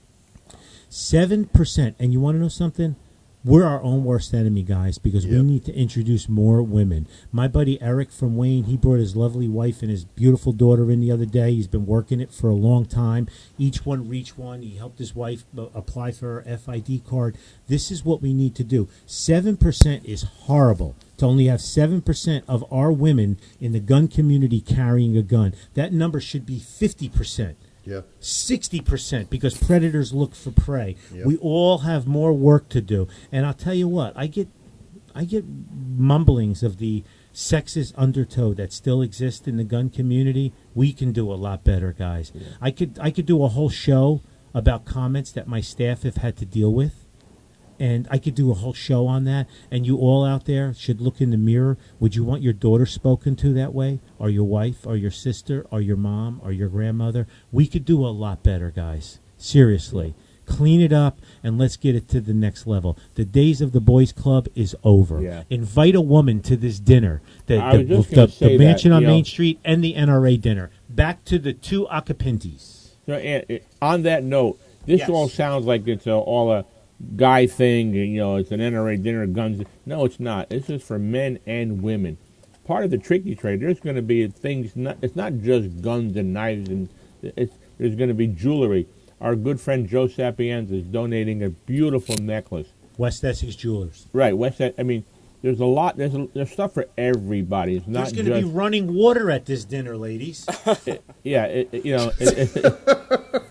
seven percent. And you want to know something? We're our own worst enemy, guys, because we Yep. need to introduce more women. My buddy Eric from Wayne, he brought his lovely wife and his beautiful daughter in the other day. He's been working it for a long time. Each one reach one. He helped his wife uh, apply for her F I D card. This is what we need to do. seven percent is horrible. To only have seven percent of our women in the gun community carrying a gun. That number should be fifty percent. Yeah. sixty percent because predators look for prey. Yep. We all have more work to do. And I'll tell you what, I get I get mumblings of the sexist undertow that still exists in the gun community. We can do a lot better, guys. Yeah. I could I could do a whole show about comments that my staff have had to deal with. And I could do a whole show on that. And you all out there should look in the mirror. Would you want your daughter spoken to that way? Or your wife? Or your sister? Or your mom? Or your grandmother? We could do a lot better, guys. Seriously. Clean it up and let's get it to the next level. The days of the boys club is over. Yeah. Invite a woman to this dinner. The, I the, was just the, gonna the say mansion that, on you know. Main Street and the N R A dinner. Back to the two Acapintis. So, and, uh, on that note, this Yes. all sounds like it's uh, all a guy thing. You know, it's an N R A dinner, guns. No, it's not. This is for men and women. Part of the tricky trade, there's going to be things. Not, it's not just guns and knives, and it's, there's going to be jewelry. Our good friend Joe Sapienza is donating a beautiful necklace. West Essex Jewelers. Right, West. I mean, there's a lot. There's a, there's stuff for everybody. It's not There's going to just be running water at this dinner, ladies. yeah. It, it- you know. It, it,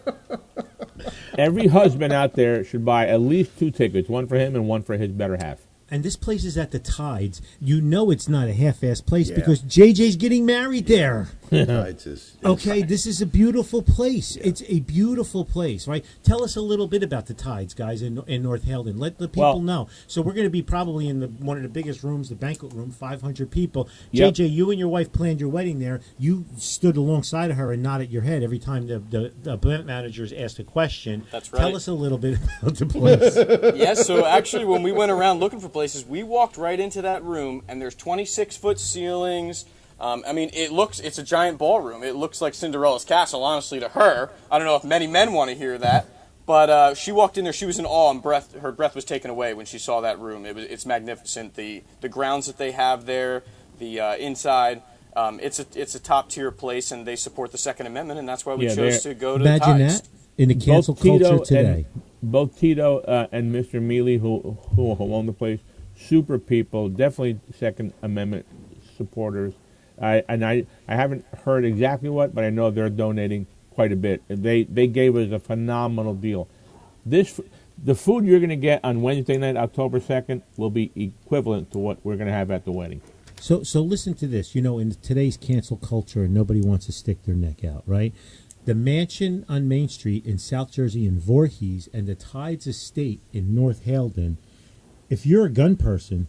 every husband out there should buy at least two tickets, one for him and one for his better half. And this place is at the Tides. You know it's not a half-assed place Yeah. because J J's getting married there. Tides is- Okay, this is a beautiful place. It's a beautiful place, right? Tell us a little bit about the Tides, guys, in, in North Haledon. Let the people Well- know. So we're going to be probably in the one of the biggest rooms, the banquet room, five hundred people. Yep. J J, you and your wife planned your wedding there. You stood alongside of her and nodded your head every time the, the, the event managers asked a question. That's Tell right. us a little bit about the place. Yes, so actually when we went around looking for places, we walked right into that room, and there's twenty-six foot ceilings. Um, I mean, it looks, it's a giant ballroom. It looks like Cinderella's castle, honestly, to her. I don't know if many men want to hear that. But uh, she walked in there, she was in awe, and breath, her breath was taken away when she saw that room. It was, it's magnificent. The, the grounds that they have there, the uh, inside, um, it's a, it's a top-tier place, and they support the Second Amendment, and that's why we Yeah, chose they're- to go to Imagine the Tides. that in the cancel Both Tito culture today. And, both Tito uh, and Mister Mealy, who, who own the place, super people, definitely Second Amendment supporters. I, and I, I haven't heard exactly what, but I know they're donating quite a bit. They they gave us a phenomenal deal. This the food you're going to get on Wednesday night, October second, will be equivalent to what we're going to have at the wedding. So, so listen to this. You know, in today's cancel culture, nobody wants to stick their neck out, right? The mansion on Main Street in South Jersey in Voorhees and the Tides Estate in North Haledon. If you're a gun person,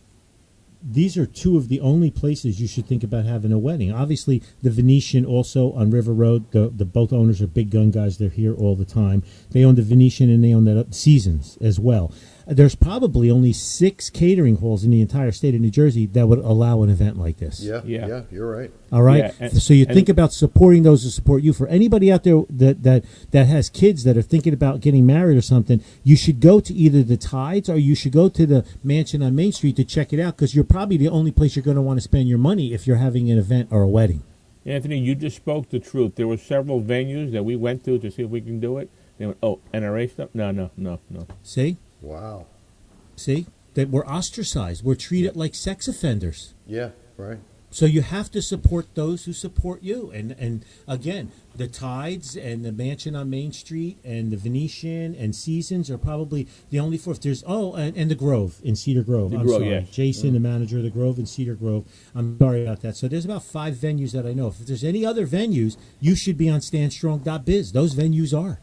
these are two of the only places you should think about having a wedding. Obviously, the Venetian also on River Road. The, the both owners are big gun guys. They're here all the time. They own the Venetian and they own the Seasons as well. There's probably only six catering halls in the entire state of New Jersey that would allow an event like this. Yeah, Yeah. yeah, you're right. All right. Yeah, and- so you and- think about supporting those who support you. For anybody out there that, that, that has kids that are thinking about getting married or something, you should go to either the Tides or you should go to the mansion on Main Street to check it out because you're probably the only place you're going to want to spend your money if you're having an event or a wedding. Anthony, you just spoke the truth. There were several venues that we went to to see if we can do it. They went, oh, N R A stuff? No, no, no, no. See? Wow. See? That we're ostracized. We're treated like sex offenders. Yeah, right. So you have to support those who support you. And, and again, the Tides and the Mansion on Main Street and the Venetian and Seasons are probably the only four. If there's, oh, and, and the Grove in Cedar Grove. The I'm Grove, sorry. yeah. Jason, Mm. the manager of the Grove in Cedar Grove. I'm sorry about that. So there's about five venues that I know. If there's any other venues, you should be on stand strong dot biz. Those venues are.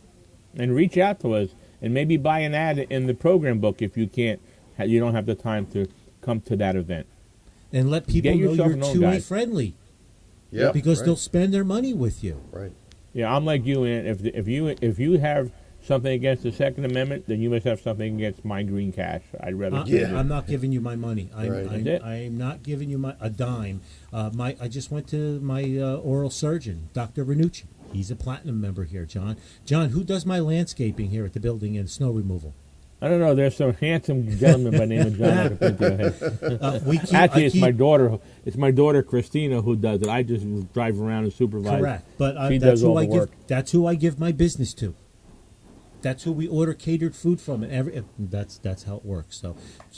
And reach out to us and maybe buy an ad in the program book if you can't, you don't have the time to come to that event. And let people Get know yourself you're known, two-way guys. friendly. Yeah, Because right. they'll spend their money with you. Right. Yeah, I'm like you, and if if you if you have something against the Second Amendment, then you must have something against my green cash. I'd rather. Uh, keep it. I'm not giving you my money. I'm, Right. I'm, That's it. I'm not giving you my a dime. Uh, my I just went to my uh, oral surgeon, Doctor Renucci. He's a platinum member here, John. John, who does my landscaping here at the building and snow removal? I don't know. There's some handsome gentleman by the name of John. I can put to your head. Uh, we keep, Actually, I it's keep, my daughter. It's my daughter Christina who does it. I just drive around and supervise. correct, but uh, She that's does who all I the work. give. That's who I give my business to. That's who we order catered food from, and every that's that's how it works. So,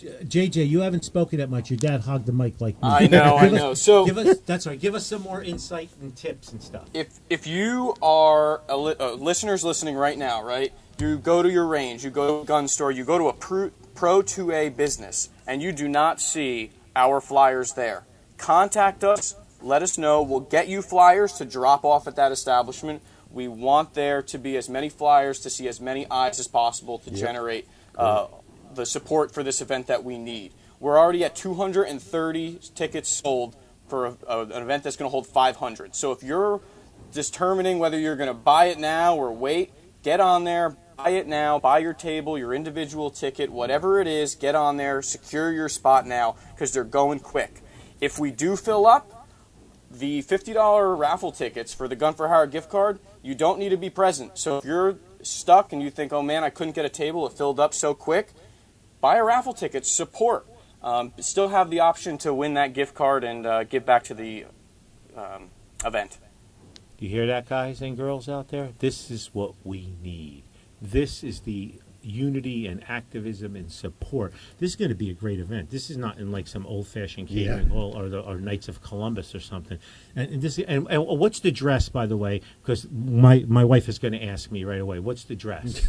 J J, you haven't spoken that much. Your dad hogged the mic like me. I know, I Give us- know. So give us that's right. Give us some more insight and tips and stuff. if if you are a li- uh, listeners listening right now, right? You go to your range, you go to a gun store, you go to a Pro, Pro two A business, and you do not see our flyers there. Contact us. Let us know. We'll get you flyers to drop off at that establishment. We want there to be as many flyers to see as many eyes as possible to generate uh, the support for this event that we need. We're already at two hundred thirty tickets sold for a, a, an event that's going to hold five hundred. So if you're determining whether you're going to buy it now or wait, get on there, buy it now, buy your table, your individual ticket, whatever it is, get on there, secure your spot now because they're going quick. If we do fill up, the fifty dollars raffle tickets for the Gun for Hire gift card, you don't need to be present. So if you're stuck and you think, oh man, I couldn't get a table, it filled up so quick, buy a raffle ticket, support. Um, still have the option to win that gift card and uh, give back to the um, event. You hear that, guys and girls out there? This is what we need. This is the unity and activism and support. This is going to be a great event. This is not in like some old-fashioned catering Yeah. hall or the or Knights of Columbus or something. And, and this and, and what's the dress, by the way? Because my my wife is going to ask me right away. What's the dress?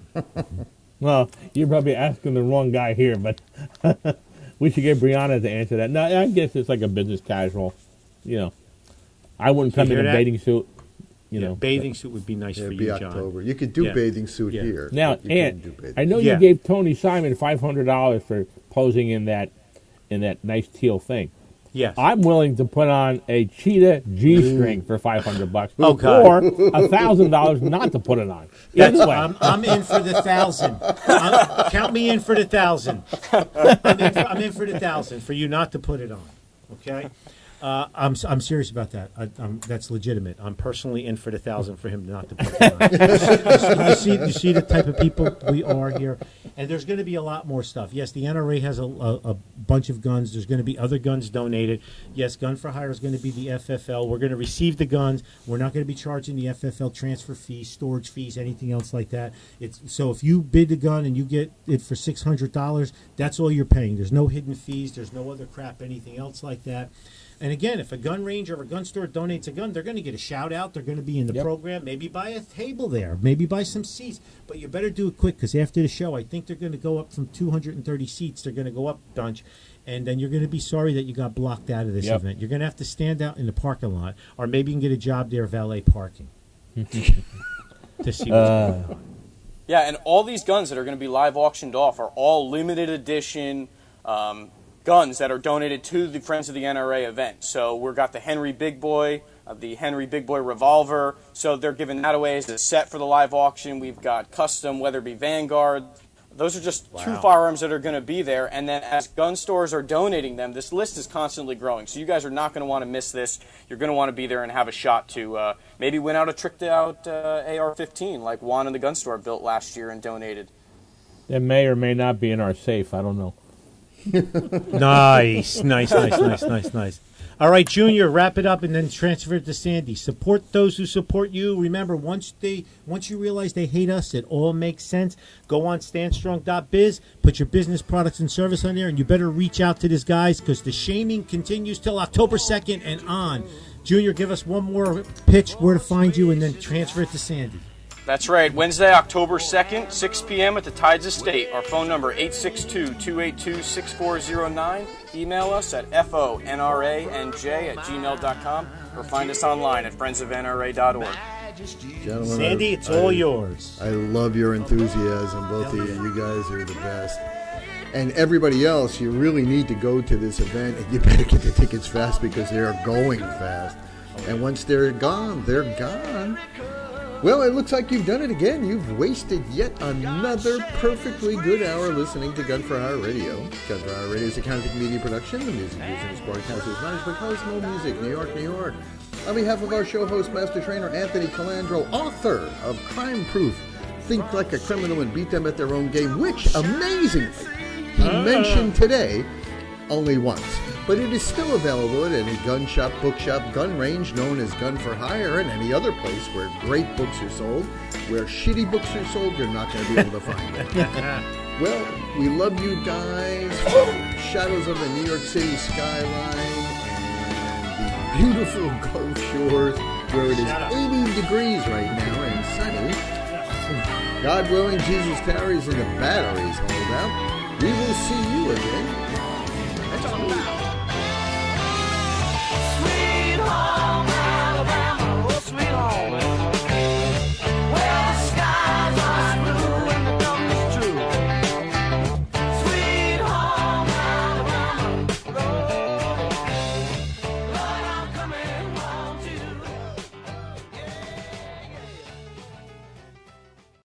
Well, you're probably asking the wrong guy here, but we should get Brianna to answer that. No, I guess it's like a business casual. You know, I wouldn't You come in hear a that? bathing suit. You Yeah, know, bathing suit would be nice Yeah, for it'd be you, John. October. You could do Yeah. bathing suit Yeah. here. Now, but you couldn't do Ant, bathing I know Yeah. you gave Tony Simon five hundred dollars for posing in that in that nice teal thing. Yes. I'm willing to put on a cheetah G-string for five hundred bucks, Oh, God. or a thousand dollars not to put it on. That's, Either way, I'm, I'm in for the thousand. I'm, count me in for the thousand. I'm in, for, I'm in for the thousand for you not to put it on. Okay, uh, I'm I'm serious about that. I, I'm, that's legitimate. I'm personally in for the thousand for him not to put it on. you, see, you see the type of people we are here, and there's going to be a lot more stuff. Yes, the N R A has a, a, a bunch of guns. There's going to be other guns donated. Yes, Gun for Hire is going to be the F F L. We're going to receive the guns. We're not going to be charging the F F L transfer fees, storage fees, anything else like that. It's so if you bid the gun and you get it for six hundred dollars, that's all you're paying. There's no hidden fees. There's no other crap, anything else like that. And again, if a gun range or a gun store donates a gun, they're going to get a shout out. They're going to be in the Yep. program. Maybe buy a table there. Maybe buy some seats. But you better do it quick because after the show, I think they're going to go up from two hundred thirty seats. They're going to go up a bunch. And then you're going to be sorry that you got blocked out of this Yep. event. You're going to have to stand out in the parking lot, or maybe you can get a job there valet parking to see what's Uh, going on. Yeah, and all these guns that are going to be live auctioned off are all limited edition um, guns that are donated to the Friends of the N R A event. So we've got the Henry Big Boy, uh, the Henry Big Boy revolver. So they're giving that away as a set for the live auction. We've got custom Weatherby Vanguard. Those are just two Wow. firearms that are going to be there. And then as gun stores are donating them, this list is constantly growing. So you guys are not going to want to miss this. You're going to want to be there and have a shot to uh, maybe win out a tricked out uh, A R fifteen like Juan in the gun store built last year and donated. that may or may not be in our safe. I don't know. Nice, nice, nice, nice, nice, nice. All right, Junior, wrap it up and then transfer it to Sandy. Support those who support you. Remember, once they, once you realize they hate us, it all makes sense. Go on stand strong dot biz, put your business products and service on there, and you better reach out to these guys because the shaming continues till October second and on. Junior, give us one more pitch, where to find you, and then transfer it to Sandy. That's right. Wednesday, October second, six p.m. at the Tides Estate. Our phone number, eight six two, two eight two, six four zero nine. Email us at fonranj at gmail dot com or find us online at friends of n r a dot org. Gentlemen, Sandy, I, it's all I, yours. I love your enthusiasm. Both of you. You guys are the best. And everybody else, you really need to go to this event, and you better get the tickets fast because they are going fast. And once they're gone, they're gone. Well, it looks like you've done it again. You've wasted yet another perfectly good hour listening to Gun for Hire Radio. Gun for Hire Radio is a Counterfeit Media production. The music used in this broadcast is managed by Cosmo Music, New York, New York. On behalf of our show host, Master Trainer Anthony Calandro, author of Crime Proof, Think Like a Criminal and Beat Them at Their Own Game, which, amazingly, he uh. mentioned today only once. But it is still available at any gun shop, bookshop, gun range known as Gun for Hire, and any other place where great books are sold. Where shitty books are sold, you're not going to be able to find it. Well, we love you guys. Shadows of the New York City skyline and the beautiful Gulf Shores, where it is eighty degrees right now and sunny. God willing, Jesus tarries and the batteries hold out. We will see you again next week.